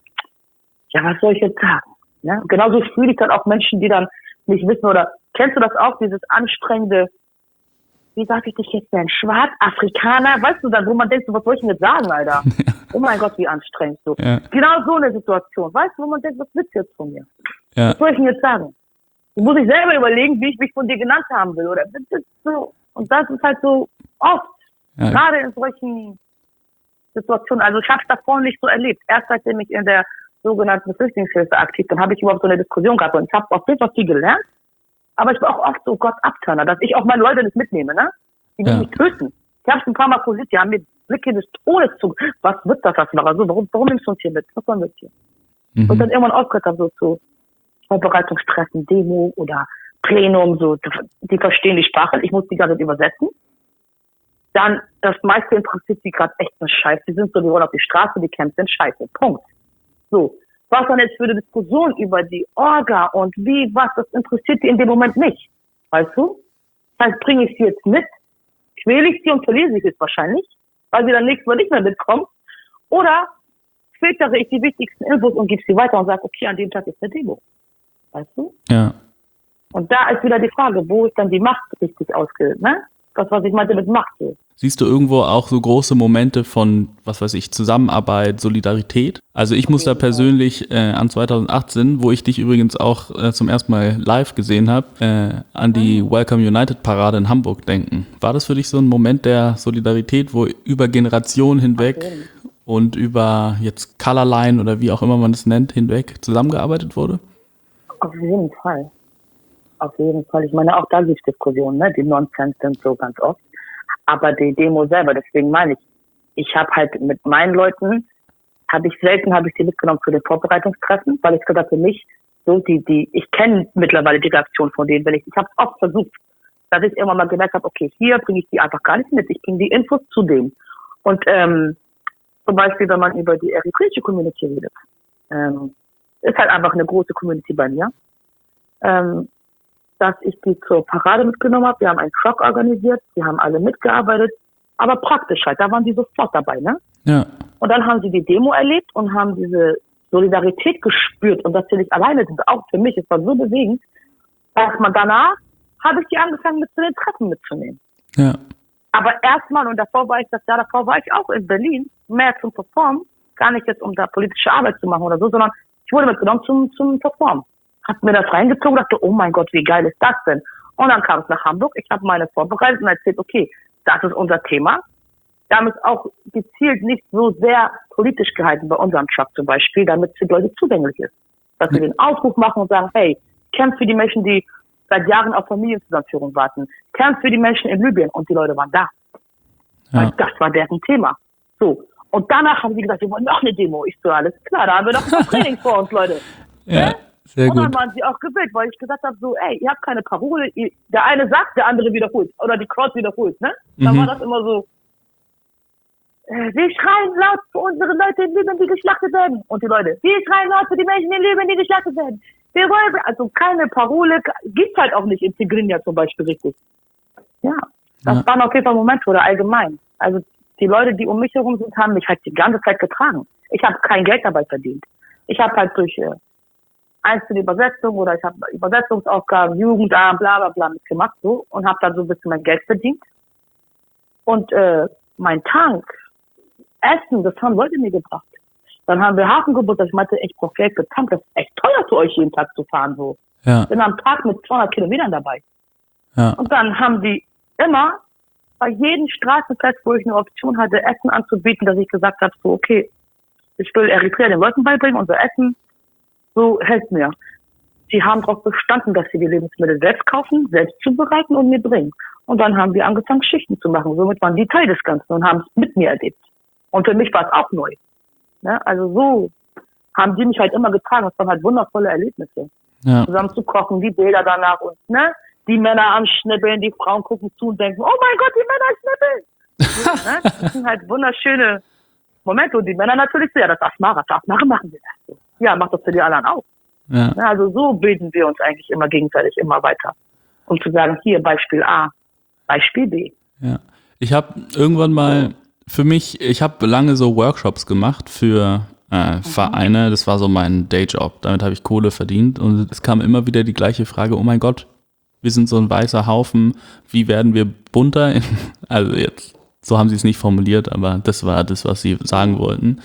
Ja, was soll ich jetzt sagen? Ne? Genauso fühle ich dann auch Menschen, die dann nicht wissen, oder kennst du das auch, dieses anstrengende, wie sag ich dich jetzt denn, Schwarzafrikaner, weißt du dann, wo man denkt, was soll ich denn jetzt sagen, Alter? Ja. Oh mein Gott, wie anstrengend so. Ja. Genau so eine Situation, weißt du, wo man denkt, was willst du jetzt von mir? Ja. Was soll ich denn jetzt sagen? Da muss ich selber überlegen, wie ich mich von dir genannt haben will, oder so. Und das ist halt so oft, gerade in solchen Situationen, also ich habe es davor nicht so erlebt, erst seitdem ich in der sogenannten Flüchtlingshilfe aktiv, dann habe ich überhaupt so eine Diskussion gehabt und ich habe auf jeden Fall viel gelernt, aber ich war auch oft so Gott Abturner, dass ich auch meine Leute nicht mitnehme, ne? Die will mich töten. Ich habe es ein paar Mal posiert, die haben mir Blicke des Todes zu, was wird das, was war so, warum nimmst du uns hier mit? Was sollen wir hier? Und dann irgendwann aufgehört habe, so zu Vorbereitungstreffen, Demo oder Plenum, so, die verstehen die Sprache, ich muss die gerade übersetzen. Dann, das meiste interessiert die gerade echt eine Scheiße. Die sind so, die wollen auf die Straße, die kämpfen, Scheiße, Punkt. So, was dann jetzt für eine Diskussion über die Orga und wie, was, das interessiert die in dem Moment nicht. Weißt du? Das heißt, bringe ich sie jetzt mit, quäle ich sie und verliere sie jetzt wahrscheinlich, weil sie dann nächstes Mal nicht mehr mitkommt. Oder filtere ich die wichtigsten Infos und gebe sie weiter und sage, okay, an dem Tag ist eine Demo. Weißt du? Ja. Und da ist wieder die Frage, wo ist dann die Macht richtig ausgebildet, ne? Das, was ich meinte mit Macht. So. Siehst du irgendwo auch so große Momente von, was weiß ich, Zusammenarbeit, Solidarität? Also ich muss da persönlich an 2018, wo ich dich übrigens auch zum ersten Mal live gesehen habe, an die Welcome United Parade in Hamburg denken. War das für dich so ein Moment der Solidarität, wo über Generationen hinweg und über jetzt Colorline oder wie auch immer man es nennt, hinweg zusammengearbeitet wurde? Auf jeden Fall. Auf jeden Fall. Ich meine, auch da gibt es Diskussionen, ne? Die Nonsens sind so ganz oft. Aber die Demo selber, deswegen meine ich habe halt mit meinen Leuten, habe ich die mitgenommen zu den Vorbereitungstreffen, weil ich gesagt für mich, so ich kenne mittlerweile die Reaktion von denen, ich habe es oft versucht, dass ich irgendwann mal gemerkt habe, okay, hier bringe ich die einfach gar nicht mit, ich bringe die Infos zu denen. Und zum Beispiel, wenn man über die eritreische Community redet, ist halt einfach eine große Community bei mir, dass ich die zur Parade mitgenommen habe. Wir haben einen Truck organisiert, die haben alle mitgearbeitet, aber praktisch halt, da waren die sofort dabei, ne? Ja. Und dann haben sie die Demo erlebt und haben diese Solidarität gespürt und dass sie nicht alleine sind, auch für mich, es war so bewegend, dass man danach, habe ich die angefangen mit zu den Treffen mitzunehmen. Ja. Aber erstmal, und davor war ich auch in Berlin, mehr zum Performen, gar nicht jetzt, um da politische Arbeit zu machen oder so, sondern ich wurde mitgenommen zum Performen. Hab mir das reingezogen, dachte, oh mein Gott, wie geil ist das denn? Und dann kam es nach Hamburg, ich habe meine vorbereitet und erzählt, okay, das ist unser Thema. Wir haben es auch gezielt nicht so sehr politisch gehalten bei unserem Truck zum Beispiel, damit es für Leute zugänglich ist. Dass wir den Aufruf machen und sagen, hey, kämpft für die Menschen, die seit Jahren auf Familienzusammenführung warten. Kämpft für die Menschen in Libyen. Und die Leute waren da. Ja. Weil das war deren Thema. So. Und danach haben sie gesagt, wir wollen noch eine Demo. Ich so, alles klar, da haben wir noch ein Training vor uns, Leute. Ja. Sehr und dann gut. waren sie auch gewillt, weil ich gesagt habe, so, ey, ihr habt keine Parole, der eine sagt, der andere wiederholt. Oder die Crowd wiederholt, ne? Dann war das immer so, Wir schreien laut für unsere Leute in Libyen, die geschlachtet werden. Und die Leute, wir schreien laut für die Menschen in Libyen, die geschlachtet werden. Wir wollen, also keine Parole, gibt's halt auch nicht in Tigrinya zum Beispiel richtig. Ja, das waren auf jeden Fall Momente oder allgemein. Also die Leute, die um mich herum sind, haben mich halt die ganze Zeit getragen. Ich habe kein Geld dabei verdient. Ich habe halt durch einzelne Übersetzungen oder ich habe Übersetzungsaufgaben, Jugendamt, bla bla bla mitgemacht so und habe dann so ein bisschen mein Geld verdient. Und mein Tank, Essen, das haben Leute mir gebracht. Dann haben wir Hafengeburtstag. Ich meinte, ich brauche Geld für Tank. Das ist echt teuer für euch, jeden Tag zu fahren. So. Ja. Bin am Tag mit 200 Kilometern dabei. Ja. Und dann haben die immer bei jedem Straßenfest, wo ich eine Option hatte, Essen anzubieten, dass ich gesagt habe, so, okay, ich will Eritrea den Leuten beibringen, unser Essen, so helft mir. Sie haben darauf bestanden, dass sie die Lebensmittel selbst kaufen, selbst zubereiten und mir bringen. Und dann haben wir angefangen, Schichten zu machen. Somit waren die Teil des Ganzen und haben es mit mir erlebt. Und für mich war es auch neu. Ne? Also so haben die mich halt immer getragen. Das waren halt wundervolle Erlebnisse. Ja. Zusammen zu kochen, die Bilder danach und ne, die Männer am Schnippeln, die Frauen gucken zu und denken, oh mein Gott, die Männer schnippeln. So, ne? Das sind halt wunderschöne Momente. Und die Männer natürlich so, ja, das machen wir das so. Ja, macht das für die anderen auch. Ja. Ne? Also so bilden wir uns eigentlich immer gegenseitig immer weiter. Um zu sagen, hier Beispiel A, Beispiel B. Ja. Ich habe irgendwann mal ich habe lange so Workshops gemacht für Vereine. Das war so mein Dayjob. Damit habe ich Kohle verdient und es kam immer wieder die gleiche Frage, oh mein Gott, wir sind so ein weißer Haufen, wie werden wir bunter? Also jetzt, so haben sie es nicht formuliert, aber das war das, was sie sagen wollten.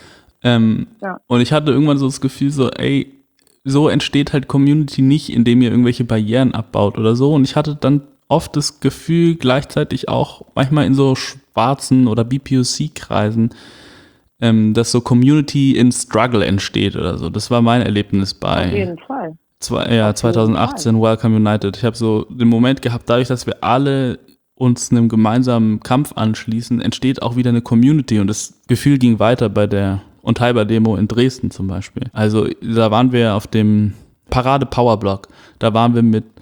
Und ich hatte irgendwann so das Gefühl so, ey, so entsteht halt Community nicht, indem ihr irgendwelche Barrieren abbaut oder so. Und ich hatte dann oft das Gefühl, gleichzeitig auch manchmal in so schwarzen oder BPOC-Kreisen, dass so Community in Struggle entsteht oder so. Das war mein Erlebnis bei Auf jeden Fall. 2018 Welcome United. Ich habe so den Moment gehabt, dadurch, dass wir alle uns einem gemeinsamen Kampf anschließen, entsteht auch wieder eine Community und das Gefühl ging weiter bei der Unteilbar-Demo in Dresden zum Beispiel. Also da waren wir auf dem Parade-Powerblock, da waren wir mit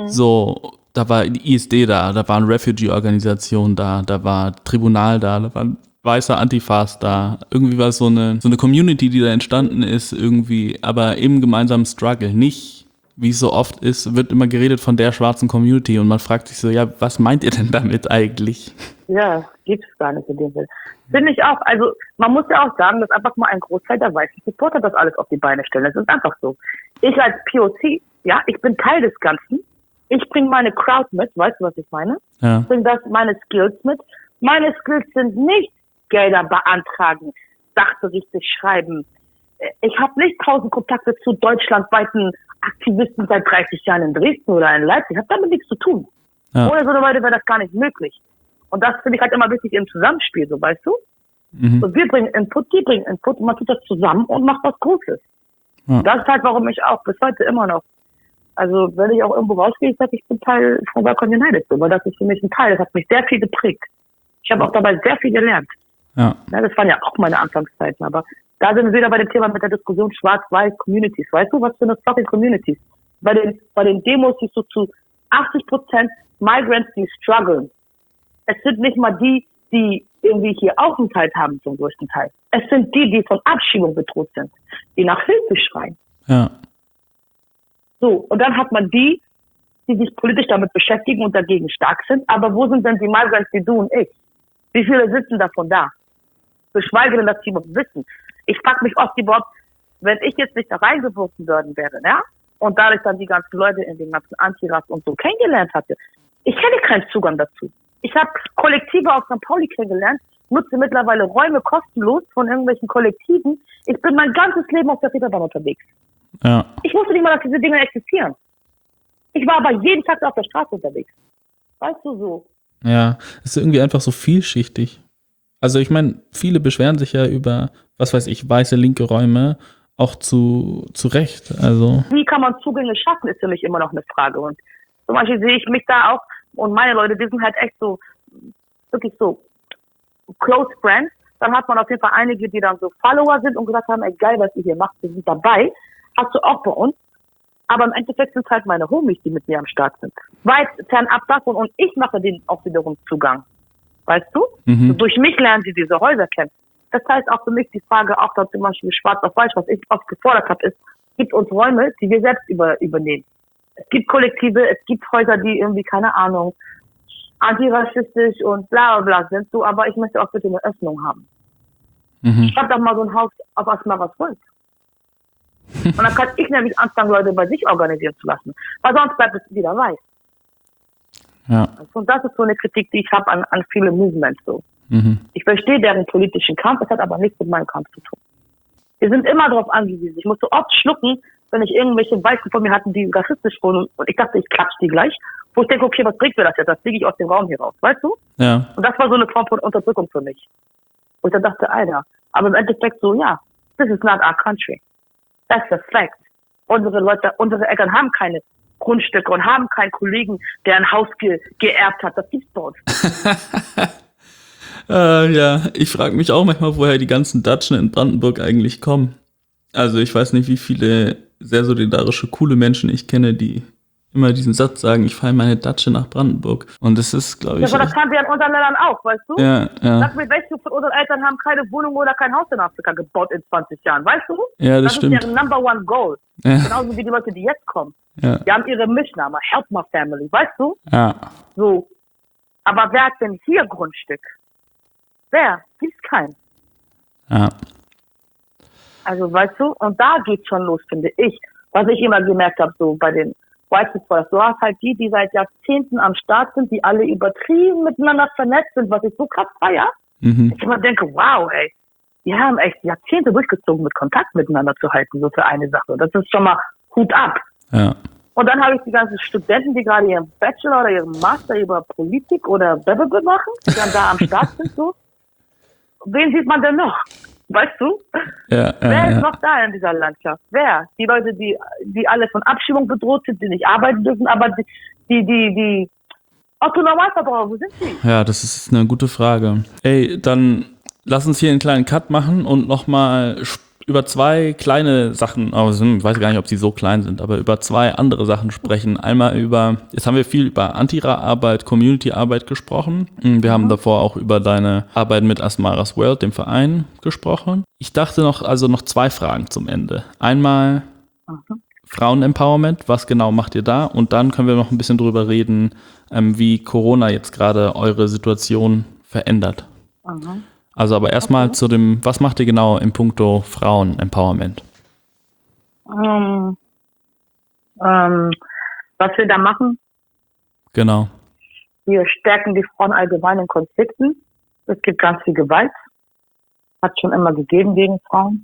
da war die ISD da waren Refugee-Organisationen da war Tribunal da waren weiße Antifas da. Irgendwie war es so eine Community, die da entstanden ist, irgendwie, aber im gemeinsamen Struggle. Nicht, wie es so oft ist, wird immer geredet von der schwarzen Community und man fragt sich so, ja, was meint ihr denn damit eigentlich? Ja, gibt's gar nicht in dem Fall. Finde ich auch. Also man muss ja auch sagen, dass einfach mal ein Großteil der weißen Supporter das alles auf die Beine stellen. Das ist einfach so. Ich als POC, ja, ich bin Teil des Ganzen. Ich bringe meine Crowd mit, weißt du, was ich meine? Ja. Ich bringe meine Skills mit. Meine Skills sind nicht Gelder beantragen, Sachberichte schreiben. Ich habe nicht 1000 Kontakte zu deutschlandweiten Aktivisten seit 30 Jahren in Dresden oder in Leipzig. Ich habe damit nichts zu tun. Ja. Ohne so eine Leute wäre das gar nicht möglich. Und das finde ich halt immer wichtig im Zusammenspiel, so weißt du? Mhm. So, wir bringen Input, die bringen Input und man tut das zusammen und macht was Großes. Ja. Das ist halt, warum ich auch bis heute immer noch, also wenn ich auch irgendwo rausgehe, ich sage, ich bin Teil von Welcome United, weil das ist für mich ein Teil, das hat mich sehr viel geprägt. Ich habe auch dabei sehr viel gelernt. Ja. Ja, das waren ja auch meine Anfangszeiten, aber da sind wir wieder bei dem Thema mit der Diskussion Schwarz-Weiß Communities. Weißt du, was für eine fucking Communities? Bei den Demos siehst du zu 80% Migrants, die strugglen. Es sind nicht mal die irgendwie hier Aufenthalt haben zum größten Teil. Es sind die von Abschiebung bedroht sind, die nach Hilfe schreien. Ja. So, und dann hat man die sich politisch damit beschäftigen und dagegen stark sind. Aber wo sind denn die Migrants wie du und ich? Wie viele sitzen davon da? Geschweige denn, dass sie überhaupt wissen. Ich frage mich oft überhaupt, wenn ich jetzt nicht da reingeworfen worden wäre, ja, und dadurch dann die ganzen Leute in den ganzen Antiras und so kennengelernt hatte, ich hätte keinen Zugang dazu. Ich habe Kollektive auf St. Pauli kennengelernt, nutze mittlerweile Räume kostenlos von irgendwelchen Kollektiven. Ich bin mein ganzes Leben auf der Reeperbahn unterwegs. Ja. Ich wusste nicht mal, dass diese Dinge existieren. Ich war aber jeden Tag auf der Straße unterwegs. Weißt du so? Ja, es ist irgendwie einfach so vielschichtig. Also ich meine, viele beschweren sich ja über, was weiß ich, weiße linke Räume, auch zu Recht. Also wie kann man Zugänge schaffen, ist für mich immer noch eine Frage. Und zum Beispiel sehe ich mich da auch, und meine Leute, die sind halt echt so, wirklich so close friends. Dann hat man auf jeden Fall einige, die dann so Follower sind und gesagt haben, ey, geil, was ihr hier macht, wir sind dabei. Hast du auch bei uns. Aber im Endeffekt sind es halt meine Homies, die mit mir am Start sind. Weit fernab davon und ich mache denen auch wiederum Zugang. weißt du? Und durch mich lernen sie diese Häuser kennen. Das heißt auch für mich die Frage, auch da zum Beispiel schwarz auf weiß, was ich oft gefordert habe, ist, gibt uns Räume, die wir selbst übernehmen. Es gibt Kollektive, es gibt Häuser, die irgendwie, keine Ahnung, antirassistisch und bla bla bla sind, so, aber ich möchte auch bitte eine Öffnung haben. Schreibt doch mal so ein Haus auf was wollt. Und dann kann ich nämlich anfangen, Leute bei sich organisieren zu lassen. Weil sonst bleibt es wieder weiß. Ja. Und das ist so eine Kritik, die ich habe an viele Movements so. Ich verstehe deren politischen Kampf, es hat aber nichts mit meinem Kampf zu tun. Wir sind immer darauf angewiesen. Ich musste oft schlucken, wenn ich irgendwelche Weißen von mir hatten, die rassistisch wurden und ich dachte, ich klatsch die gleich. Wo ich denke, okay, was bringt mir das jetzt? Das fliege ich aus dem Raum hier raus, weißt du? Ja. Und das war so eine Form von Unterdrückung für mich. Und ich dann dachte, Alter, aber im Endeffekt so, ja, this is not our country. That's a fact. Unsere Eltern haben keine Grundstücke und haben keinen Kollegen, der ein Haus geerbt hat. Das gibt's dort. Ja, ich frage mich auch manchmal, woher die ganzen Datschen in Brandenburg eigentlich kommen. Also ich weiß nicht, wie viele sehr solidarische, coole Menschen ich kenne, die immer diesen Satz sagen, ich fahre meine Datsche nach Brandenburg. Und das ist, glaube ich... Ja, aber das haben wir in unseren Ländern auch, weißt du? Ja. Sag mir, welche von unseren Eltern haben keine Wohnung oder kein Haus in Afrika gebaut in 20 Jahren, weißt du? Ja, das stimmt. Das ist deren Number one Goal. Ja. Genauso wie die Leute, die jetzt kommen. Ja. Die haben ihre Mischname, Help My Family, weißt du? Ja. So. Aber wer hat denn hier Grundstück? Wer? Gibt's keinen. Ja. Also, weißt du, und da geht's schon los, finde ich. Was ich immer gemerkt habe, so bei den White People, du hast halt die seit Jahrzehnten am Start sind, die alle übertrieben miteinander vernetzt sind, was ich so krass feier. Ich immer denke, wow, ey, die haben echt Jahrzehnte durchgezogen, mit Kontakt miteinander zu halten, so für eine Sache. Das ist schon mal Hut ab. Ja. Und dann habe ich die ganzen Studenten, die gerade ihren Bachelor oder ihren Master über Politik oder Blablabla machen, die dann da am Start sind, so. Wen sieht man denn noch? Weißt du? Wer ist noch da in dieser Landschaft? Wer? Die Leute, die alle von Abschiebung bedroht sind, die nicht arbeiten dürfen, aber die Otto-Normalverbraucher, wo sind die? Ja, das ist eine gute Frage. Ey, dann lass uns hier einen kleinen Cut machen und nochmal über zwei kleine Sachen, also ich weiß gar nicht, ob sie so klein sind, aber über zwei andere Sachen sprechen. Einmal jetzt haben wir viel über Antira-Arbeit, Community-Arbeit gesprochen. Wir haben davor auch über deine Arbeit mit Asmara's World, dem Verein, gesprochen. Ich dachte noch zwei Fragen zum Ende. Einmal Frauen-Empowerment, was genau macht ihr da? Und dann können wir noch ein bisschen drüber reden, wie Corona jetzt gerade eure Situation verändert. Also aber erstmal zu dem, was macht ihr genau in puncto Frauen-Empowerment? Was wir da machen? Genau. Wir stärken die Frauen allgemein in Konflikten. Es gibt ganz viel Gewalt. Hat schon immer gegeben gegen Frauen.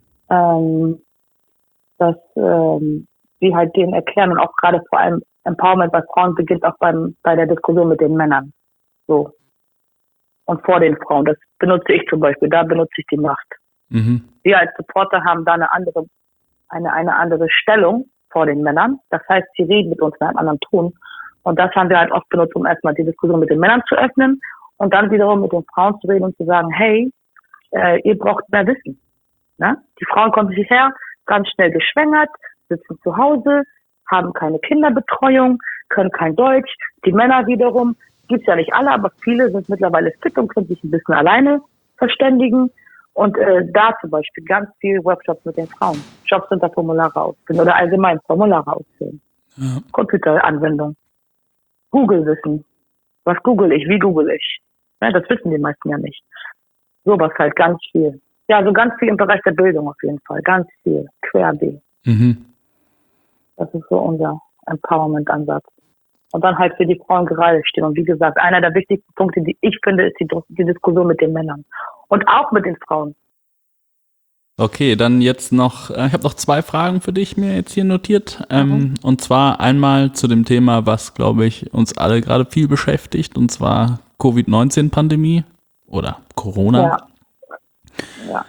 Dass wir halt denen erklären und auch gerade vor allem Empowerment bei Frauen beginnt auch bei der Diskussion mit den Männern. So. Und vor den Frauen. Das benutze ich zum Beispiel. Da benutze ich die Macht. Wir als Supporter haben da eine andere Stellung vor den Männern. Das heißt, sie reden mit uns in einem anderen Ton. Und das haben wir halt oft benutzt, um erstmal die Diskussion mit den Männern zu öffnen und dann wiederum mit den Frauen zu reden und zu sagen, hey, ihr braucht mehr Wissen. Ne? Die Frauen kommen hierher, ganz schnell geschwängert, sitzen zu Hause, haben keine Kinderbetreuung, können kein Deutsch. Die Männer wiederum, gibt's ja nicht alle, aber viele sind mittlerweile fit und können sich ein bisschen alleine verständigen. Und da zum Beispiel ganz viele Workshops mit den Frauen. Jobs unter Formulare ausfüllen oder allgemein Formulare ausfüllen. Ja. Computeranwendung. Google-Wissen. Was google ich? Wie google ich? Ja, das wissen die meisten ja nicht. Sowas halt ganz viel. Ja, so ganz viel im Bereich der Bildung auf jeden Fall. Ganz viel. Querbeet. Das ist so unser Empowerment-Ansatz. Und dann halt für die Frauen gerade stehen. Und wie gesagt, einer der wichtigsten Punkte, die ich finde, ist die Diskussion mit den Männern. Und auch mit den Frauen. Okay, dann jetzt noch, ich habe noch zwei Fragen für dich mir jetzt hier notiert. Und zwar einmal zu dem Thema, was, glaube ich, uns alle gerade viel beschäftigt, und zwar Covid-19-Pandemie oder Corona. Ja.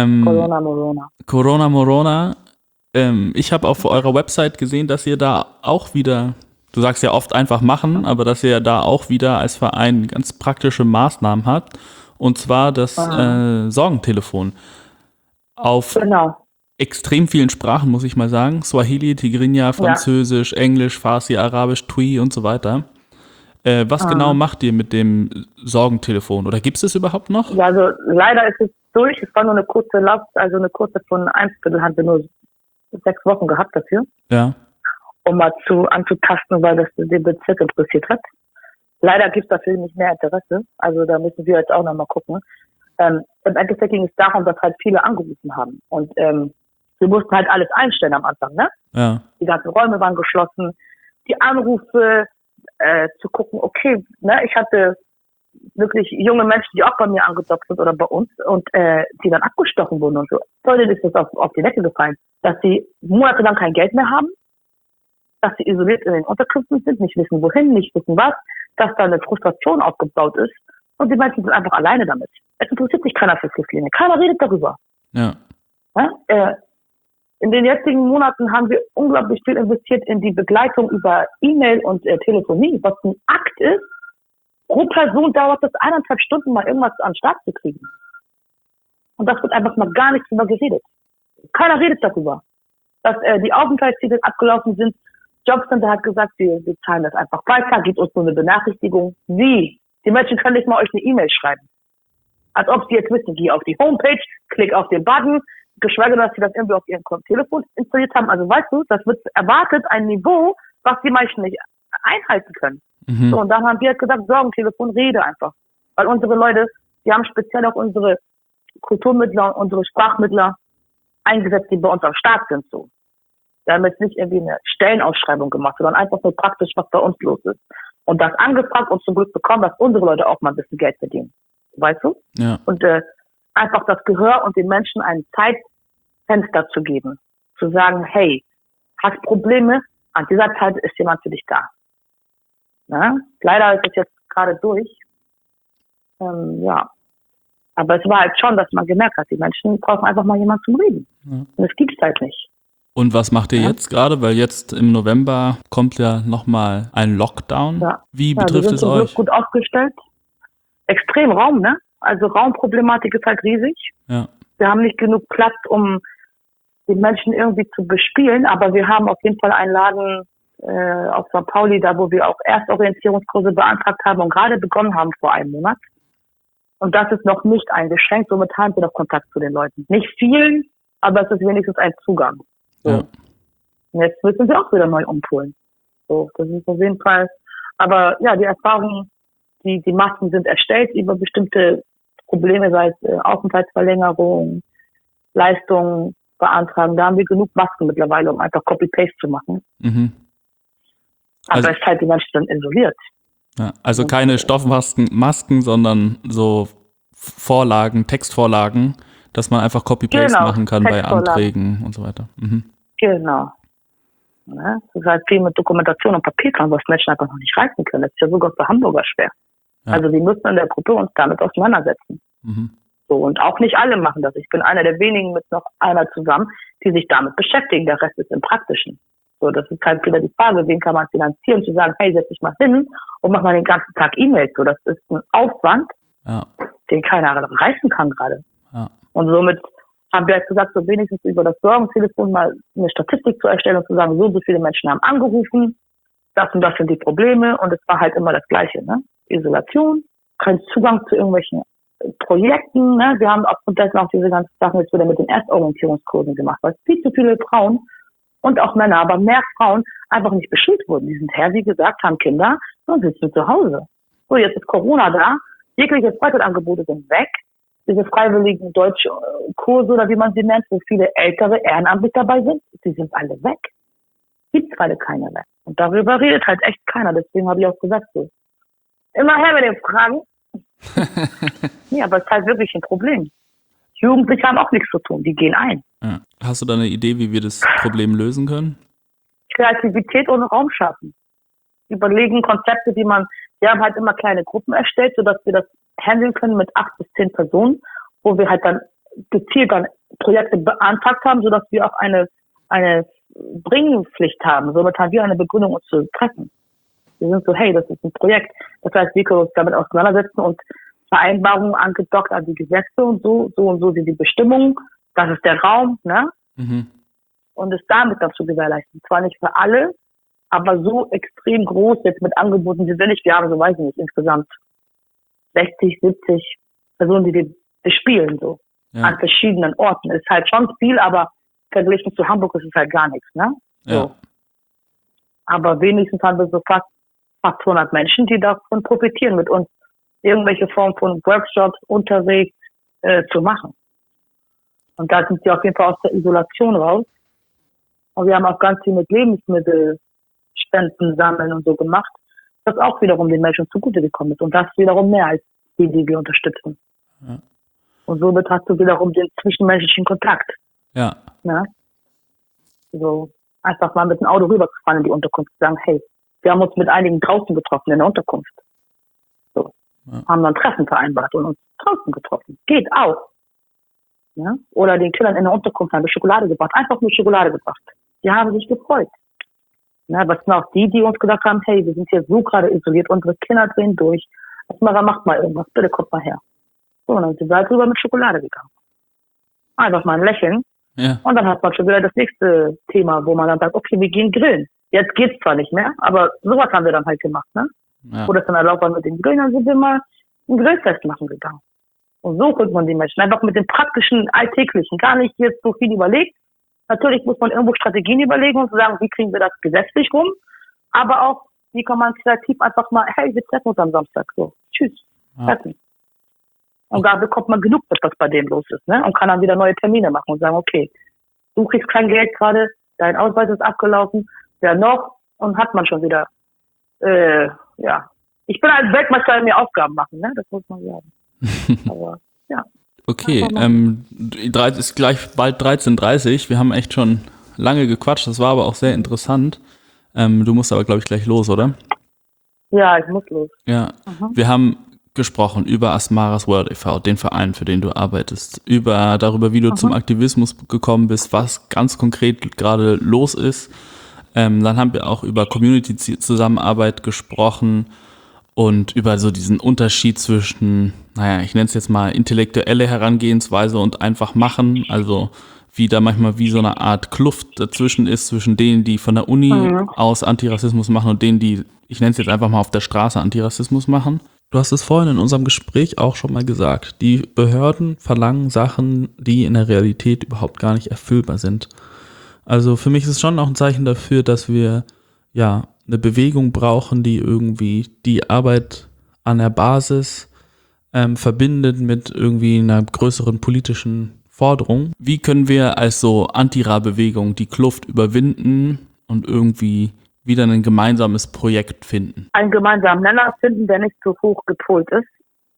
Corona. Ich habe auf eurer Website gesehen, dass ihr da auch wieder, du sagst ja oft einfach machen, aber dass ihr da auch wieder als Verein ganz praktische Maßnahmen habt. Und zwar das Sorgentelefon. Auf extrem vielen Sprachen, muss ich mal sagen. Swahili, Tigrinya, Französisch, Englisch, Farsi, Arabisch, Twi und so weiter. Was genau macht ihr mit dem Sorgentelefon? Oder gibt es es überhaupt noch? Ja, also leider ist es durch. Es war nur eine kurze Last, also eine kurze von 1/4, haben wir nur 6 Wochen gehabt dafür, Ja. um mal anzutasten, weil das den Bezirk interessiert hat. Leider gibt es dafür nicht mehr Interesse. Also da müssen wir jetzt auch nochmal gucken. Im Endeffekt ging es darum, dass halt viele angerufen haben. Und wir mussten halt alles einstellen am Anfang, ne? Ja. Die ganzen Räume waren geschlossen. Die Anrufe, zu gucken, okay, ne, ich hatte wirklich junge Menschen, die auch bei mir angedockt sind oder bei uns und die dann abgestochen wurden und so. Leute, ist das auf die Decke gefallen, dass sie monatelang kein Geld mehr haben, dass sie isoliert in den Unterkünften sind, nicht wissen wohin, nicht wissen was, dass da eine Frustration aufgebaut ist und die Menschen sind einfach alleine damit. Es interessiert sich keiner für Flüchtlinge, keiner redet darüber. Ja. Ja? In den jetzigen Monaten haben wir unglaublich viel investiert in die Begleitung über E-Mail und Telefonie, was ein Akt ist. Pro Person dauert es 1,5 Stunden, mal irgendwas an den Start zu kriegen. Und das wird einfach mal gar nicht drüber geredet. Keiner redet darüber. Dass die Aufenthaltstitel abgelaufen sind. Jobcenter hat gesagt, wir zahlen das einfach weiter, gibt uns nur eine Benachrichtigung. Wie? Die Menschen können nicht mal euch eine E-Mail schreiben. Als ob sie jetzt wissen, geh auf die Homepage, klick auf den Button, geschweige denn, dass sie das irgendwie auf ihrem Telefon installiert haben. Also weißt du, das wird erwartet, ein Niveau, was die Menschen nicht einhalten können. Mhm. So, und dann haben wir halt gesagt, Sorgentelefon, rede einfach. Weil unsere Leute, die haben speziell auch unsere Kulturmittler, unsere Sprachmittler eingesetzt, die bei uns am Start sind, so. Wir haben jetzt nicht irgendwie eine Stellenausschreibung gemacht, sondern einfach nur praktisch, was bei uns los ist. Und das angefragt und zum Glück bekommen, dass unsere Leute auch mal ein bisschen Geld verdienen. Weißt du? Ja. Und einfach das Gehör und den Menschen ein Zeitfenster zu geben. Zu sagen, hey, hast Probleme? An dieser Zeit ist jemand für dich da. Ja? Leider ist es jetzt gerade durch. Ja. Aber es war halt schon, dass man gemerkt hat, die Menschen brauchen einfach mal jemanden zum Reden. Ja. Und das gibt's halt nicht. Und was macht ihr jetzt gerade? Weil jetzt im November kommt ja nochmal ein Lockdown. Ja. Wie betrifft es euch? Wir sind gut aufgestellt. Extrem Raum, ne? Also Raumproblematik ist halt riesig. Ja. Wir haben nicht genug Platz, um die Menschen irgendwie zu bespielen, aber wir haben auf jeden Fall einen Laden auf St. Pauli, da wo wir auch Erstorientierungskurse beantragt haben und gerade begonnen haben vor einem Monat. Und das ist noch nicht eingeschränkt, somit haben wir noch Kontakt zu den Leuten. Nicht vielen, aber es ist wenigstens ein Zugang. So. Ja. Und jetzt müssen wir auch wieder neu umpolen. So, das ist auf jeden Fall. Aber ja, die Erfahrung, die Masken sind erstellt über bestimmte Probleme, sei es Aufenthaltsverlängerung, Leistungen beantragen. Da haben wir genug Masken mittlerweile, um einfach Copy-Paste zu machen. Mhm. Also, aber es ist halt die Menschen dann isoliert. Ja, also keine Stoffmasken, sondern so Vorlagen, Textvorlagen, dass man einfach Copy-Paste machen kann bei Anträgen und so weiter. Mhm. Genau. Ja, das ist halt viel mit Dokumentation und Papierkram, was Menschen einfach noch nicht reißen können. Das ist ja sogar für Hamburger schwer. Ja. Also wir müssen in der Gruppe uns damit auseinandersetzen. Mhm. So, und auch nicht alle machen das. Ich bin einer der wenigen mit noch einer zusammen, die sich damit beschäftigen. Der Rest ist im Praktischen. So, das ist halt wieder die Frage, wen kann man finanzieren, zu sagen, hey, setz dich mal hin und mach mal den ganzen Tag E-Mails. So, das ist ein Aufwand, den keiner reißen kann gerade. Ja. Und somit haben wir jetzt gesagt, so wenigstens über das Sorgentelefon mal eine Statistik zu erstellen und zu sagen, so viele Menschen haben angerufen, das und das sind die Probleme, und es war halt immer das Gleiche, ne? Isolation, kein Zugang zu irgendwelchen Projekten, ne? Wir haben aufgrund dessen auch diese ganzen Sachen jetzt wieder mit den Erstorientierungskursen gemacht, weil viel zu viele Frauen und auch Männer, aber mehr Frauen einfach nicht beschult wurden. Die sind her, wie gesagt, haben Kinder und sitzen zu Hause. So, jetzt ist Corona da, jegliche Freizeitangebote sind weg, diese freiwilligen Deutschkurse oder wie man sie nennt, wo viele ältere ehrenamtlich dabei sind, die sind alle weg. Gibt's gerade keine mehr. Und darüber redet halt echt keiner. Deswegen habe ich auch gesagt, so, immer her mit den Fragen. Ja, aber es ist halt wirklich ein Problem. Jugendliche haben auch nichts zu tun, die gehen ein. Ja. Hast du da eine Idee, wie wir das Problem lösen können? Kreativität und Raum schaffen. Überlegen Konzepte, wir haben halt immer kleine Gruppen erstellt, sodass wir das handeln können mit 8 bis 10 Personen, wo wir halt dann gezielt dann Projekte beantragt haben, sodass wir auch eine Bringpflicht haben. Somit haben wir eine Begründung, uns zu treffen. Wir sind so, hey, das ist ein Projekt. Das heißt, wir können uns damit auseinandersetzen und Vereinbarungen angedockt an die Gesetze und so und so sind die Bestimmungen. Das ist der Raum, ne? Mhm. Und es damit dann zu gewährleisten. Zwar nicht für alle, Aber so extrem groß jetzt mit Angeboten, die will ich, wir haben, so weiß ich nicht, insgesamt 60, 70 Personen, die wir bespielen, so. An verschiedenen Orten. Ist halt schon viel, aber verglichen zu Hamburg ist es halt gar nichts, ne? So. Ja. Aber wenigstens haben wir so fast 100 Menschen, die davon profitieren, mit uns irgendwelche Form von Workshops, Unterricht zu machen. Und da sind sie auf jeden Fall aus der Isolation raus. Und wir haben auch ganz viel mit Lebensmittelspenden sammeln und so gemacht, das auch wiederum den Menschen zugute gekommen ist. Und das wiederum mehr als die wir unterstützen. Ja. Und somit hast du wiederum den zwischenmenschlichen Kontakt. Ja. Ne? So einfach mal mit dem Auto rüberzufahren in die Unterkunft und sagen, hey, wir haben uns mit einigen draußen getroffen in der Unterkunft. So. Ja. Haben dann Treffen vereinbart und uns draußen getroffen. Geht auch. Ja? Oder den Kindern in der Unterkunft haben wir Schokolade gebracht. Einfach nur Schokolade gebracht. Die haben sich gefreut. Ja, was sind auch die uns gesagt haben, hey, wir sind hier so gerade isoliert, unsere Kinder drehen durch. Asmara, macht mal irgendwas, bitte kommt mal her. So, und dann sind wir halt rüber mit Schokolade gegangen. Einfach mal ein Lächeln. Ja. Und dann hat man schon wieder das nächste Thema, wo man dann sagt, okay, wir gehen grillen. Jetzt geht's zwar nicht mehr, aber sowas haben wir dann halt gemacht, ne? Ja. Wo das dann erlaubt war mit den Grillen, dann sind wir mal ein Grillfest machen gegangen. Und so holt man die Menschen. Einfach mit dem praktischen, alltäglichen. Gar nicht jetzt so viel überlegt. Natürlich muss man irgendwo Strategien überlegen und sagen, wie kriegen wir das gesetzlich rum? Aber auch, wie kann man kreativ einfach mal, hey, wir treffen uns am Samstag. So, tschüss, treffen. Und da bekommt man genug mit, was bei denen los ist, ne? Und kann dann wieder neue Termine machen und sagen, okay, du kriegst kein Geld gerade, dein Ausweis ist abgelaufen, wer noch? Und hat man schon wieder, ja. Ich bin als Weltmeister in mir Aufgaben machen, ne? Das muss man sagen. Aber, ja. Okay, ist gleich bald 13:30 Uhr. Wir haben echt schon lange gequatscht, das war aber auch sehr interessant. Du musst aber, glaube ich, gleich los, oder? Ja, ich muss los. Ja, wir haben gesprochen über Asmaras World e.V., den Verein, für den du arbeitest, darüber, wie du zum Aktivismus gekommen bist, was ganz konkret gerade los ist. Dann haben wir auch über Community-Zusammenarbeit gesprochen und über so diesen Unterschied zwischen, ich nenne es jetzt mal intellektuelle Herangehensweise und einfach machen, also wie da manchmal wie so eine Art Kluft dazwischen ist, zwischen denen, die von der Uni aus Antirassismus machen und denen, die, ich nenne es jetzt einfach mal auf der Straße Antirassismus machen. Du hast es vorhin in unserem Gespräch auch schon mal gesagt, die Behörden verlangen Sachen, die in der Realität überhaupt gar nicht erfüllbar sind. Also für mich ist es schon auch ein Zeichen dafür, dass wir eine Bewegung brauchen, die irgendwie die Arbeit an der Basis verbindet mit irgendwie einer größeren politischen Forderung. Wie können wir als so Antira-Bewegung die Kluft überwinden und irgendwie wieder ein gemeinsames Projekt finden? Einen gemeinsamen Nenner finden, der nicht zu hoch gepolt ist.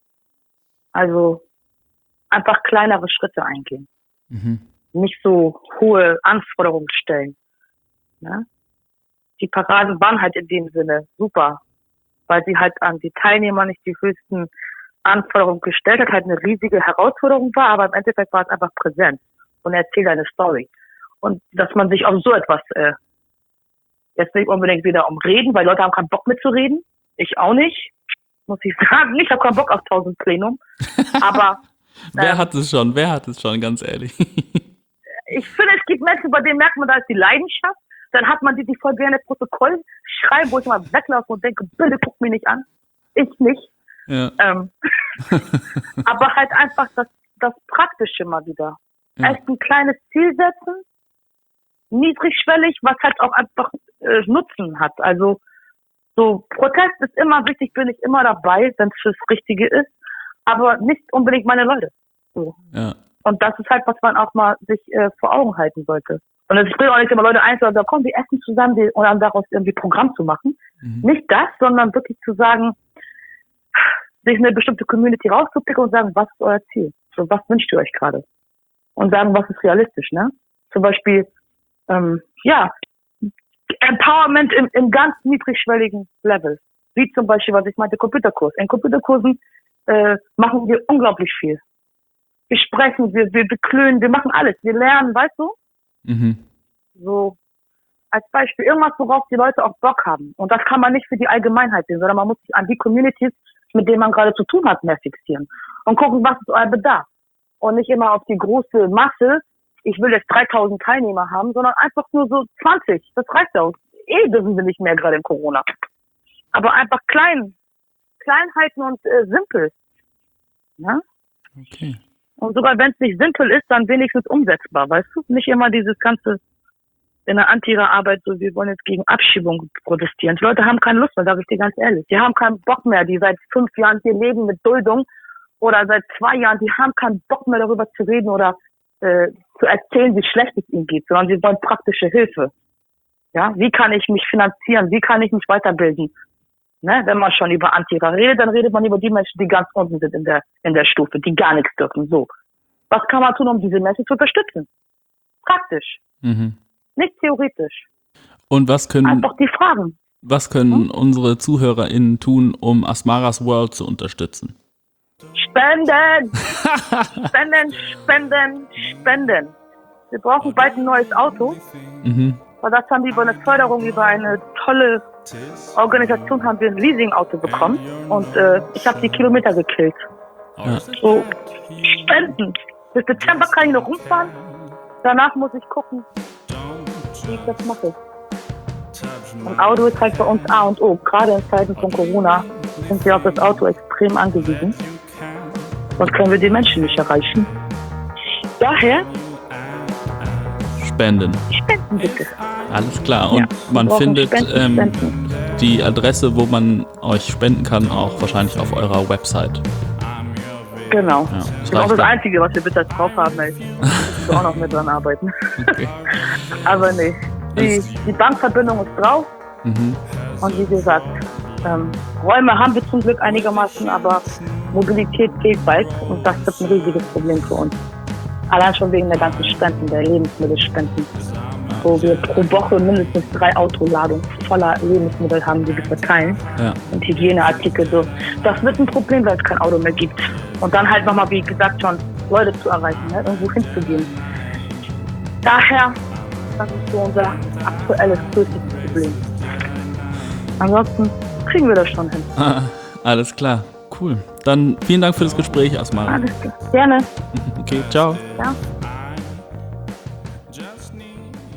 Also einfach kleinere Schritte eingehen. Nicht so hohe Anforderungen stellen. Ja? Die Paraden waren halt in dem Sinne super, weil sie halt an die Teilnehmer nicht die höchsten Anforderungen gestellt hat, halt eine riesige Herausforderung war, aber im Endeffekt war es einfach präsent und erzählt eine Story. Und dass man sich auf so etwas jetzt nicht unbedingt wieder umreden, weil Leute haben keinen Bock mitzureden. Ich auch nicht, muss ich sagen. Ich habe keinen Bock auf 1000 Plenum. Aber Wer hat es schon, ganz ehrlich? Ich finde, es gibt Menschen, bei denen merkt man, da ist die Leidenschaft. Dann hat man die voll gerne Protokoll schreiben, wo ich mal weglaufe und denke, bitte guck mich nicht an. Ich nicht. Ja. Aber halt einfach das Praktische mal wieder. Ja. Erst ein kleines Ziel setzen, niedrigschwellig, was halt auch einfach Nutzen hat. Also so Protest ist immer wichtig, bin ich immer dabei, wenn es das Richtige ist, aber nicht unbedingt meine Leute. So. Ja. Und das ist halt, was man auch mal sich vor Augen halten sollte. Und ich bringe auch nicht immer Leute ein, sondern komm, wir essen zusammen und dann daraus irgendwie Programm zu machen. Nicht das, sondern wirklich zu sagen, sich eine bestimmte Community rauszupicken und sagen, was ist euer Ziel? So, was wünscht ihr euch gerade? Und sagen, was ist realistisch, ne? Zum Beispiel, Empowerment im ganz niedrigschwelligen Level. Wie zum Beispiel, was ich meinte, Computerkurs. In Computerkursen machen wir unglaublich viel. Wir sprechen, wir beklönen, wir machen alles. Wir lernen, weißt du? So, als Beispiel, irgendwas, worauf die Leute auch Bock haben. Und das kann man nicht für die Allgemeinheit sehen, sondern man muss sich an die Communities, mit denen man gerade zu tun hat, mehr fixieren. Und gucken, was ist euer Bedarf. Und nicht immer auf die große Masse, ich will jetzt 3000 Teilnehmer haben, sondern einfach nur so 20. Das reicht auch. dürfen sie nicht mehr gerade in Corona. Aber einfach Kleinheiten und simpel. Ja? Okay. Und sogar wenn es nicht simpel ist, dann wenigstens umsetzbar, weißt du? Nicht immer dieses ganze in der Anti-Arbeit, so wir wollen jetzt gegen Abschiebung protestieren. Die Leute haben keine Lust mehr, sage ich dir ganz ehrlich. Die haben keinen Bock mehr, die seit 5 Jahren hier leben mit Duldung oder seit 2 Jahren, die haben keinen Bock mehr darüber zu reden oder zu erzählen, wie schlecht es ihnen geht, sondern sie wollen praktische Hilfe. Ja, wie kann ich mich finanzieren? Wie kann ich mich weiterbilden? Ne? Wenn man schon über Anti-Ra redet, dann redet man über die Menschen, die ganz unten sind in der Stufe, die gar nichts dürfen. So. Was kann man tun, um diese Menschen zu unterstützen? Praktisch. Nicht theoretisch. Und einfach die Fragen. Was können unsere ZuhörerInnen tun, um Asmaras World zu unterstützen? Spenden! Spenden! Wir brauchen bald ein neues Auto. Weil das haben die über eine Förderung, über eine tolle Organisation haben wir ein Leasing-Auto bekommen. Und ich habe die Kilometer gekillt. Ja. So, Spenden. Bis Dezember kann ich noch rumfahren. Danach muss ich gucken, wie ich das mache. Ein Auto ist halt bei uns A und O. Gerade in Zeiten von Corona sind wir auf das Auto extrem angewiesen. Sonst können wir die Menschen nicht erreichen. Daher Spenden bitte. Alles klar. Und man findet die Adresse, wo man euch spenden kann, auch wahrscheinlich auf eurer Website. Genau. Ja, das ist auch das Einzige, was wir bitte drauf haben. Ey. Da müssen wir auch noch mit dran arbeiten. Okay. Aber nee. Die Bankverbindung ist drauf. Und wie gesagt, Räume haben wir zum Glück einigermaßen, aber Mobilität fehlt bald. Und das wird ein riesiges Problem für uns. Allein schon wegen der ganzen Spenden, der Lebensmittelspenden. Wo wir pro Woche mindestens 3 Autoladungen voller Lebensmittel haben, die wir verteilen. Ja. Und Hygieneartikel. So. Das wird ein Problem, weil es kein Auto mehr gibt. Und dann halt nochmal, wie gesagt, schon Leute zu erreichen, ne? Irgendwo hinzugehen. Daher, das ist so unser aktuelles größtes Problem. Ansonsten kriegen wir das schon hin. Alles klar. Cool. Dann vielen Dank für das Gespräch, Asmara. Alles klar. Gerne. Okay, ciao. Ja.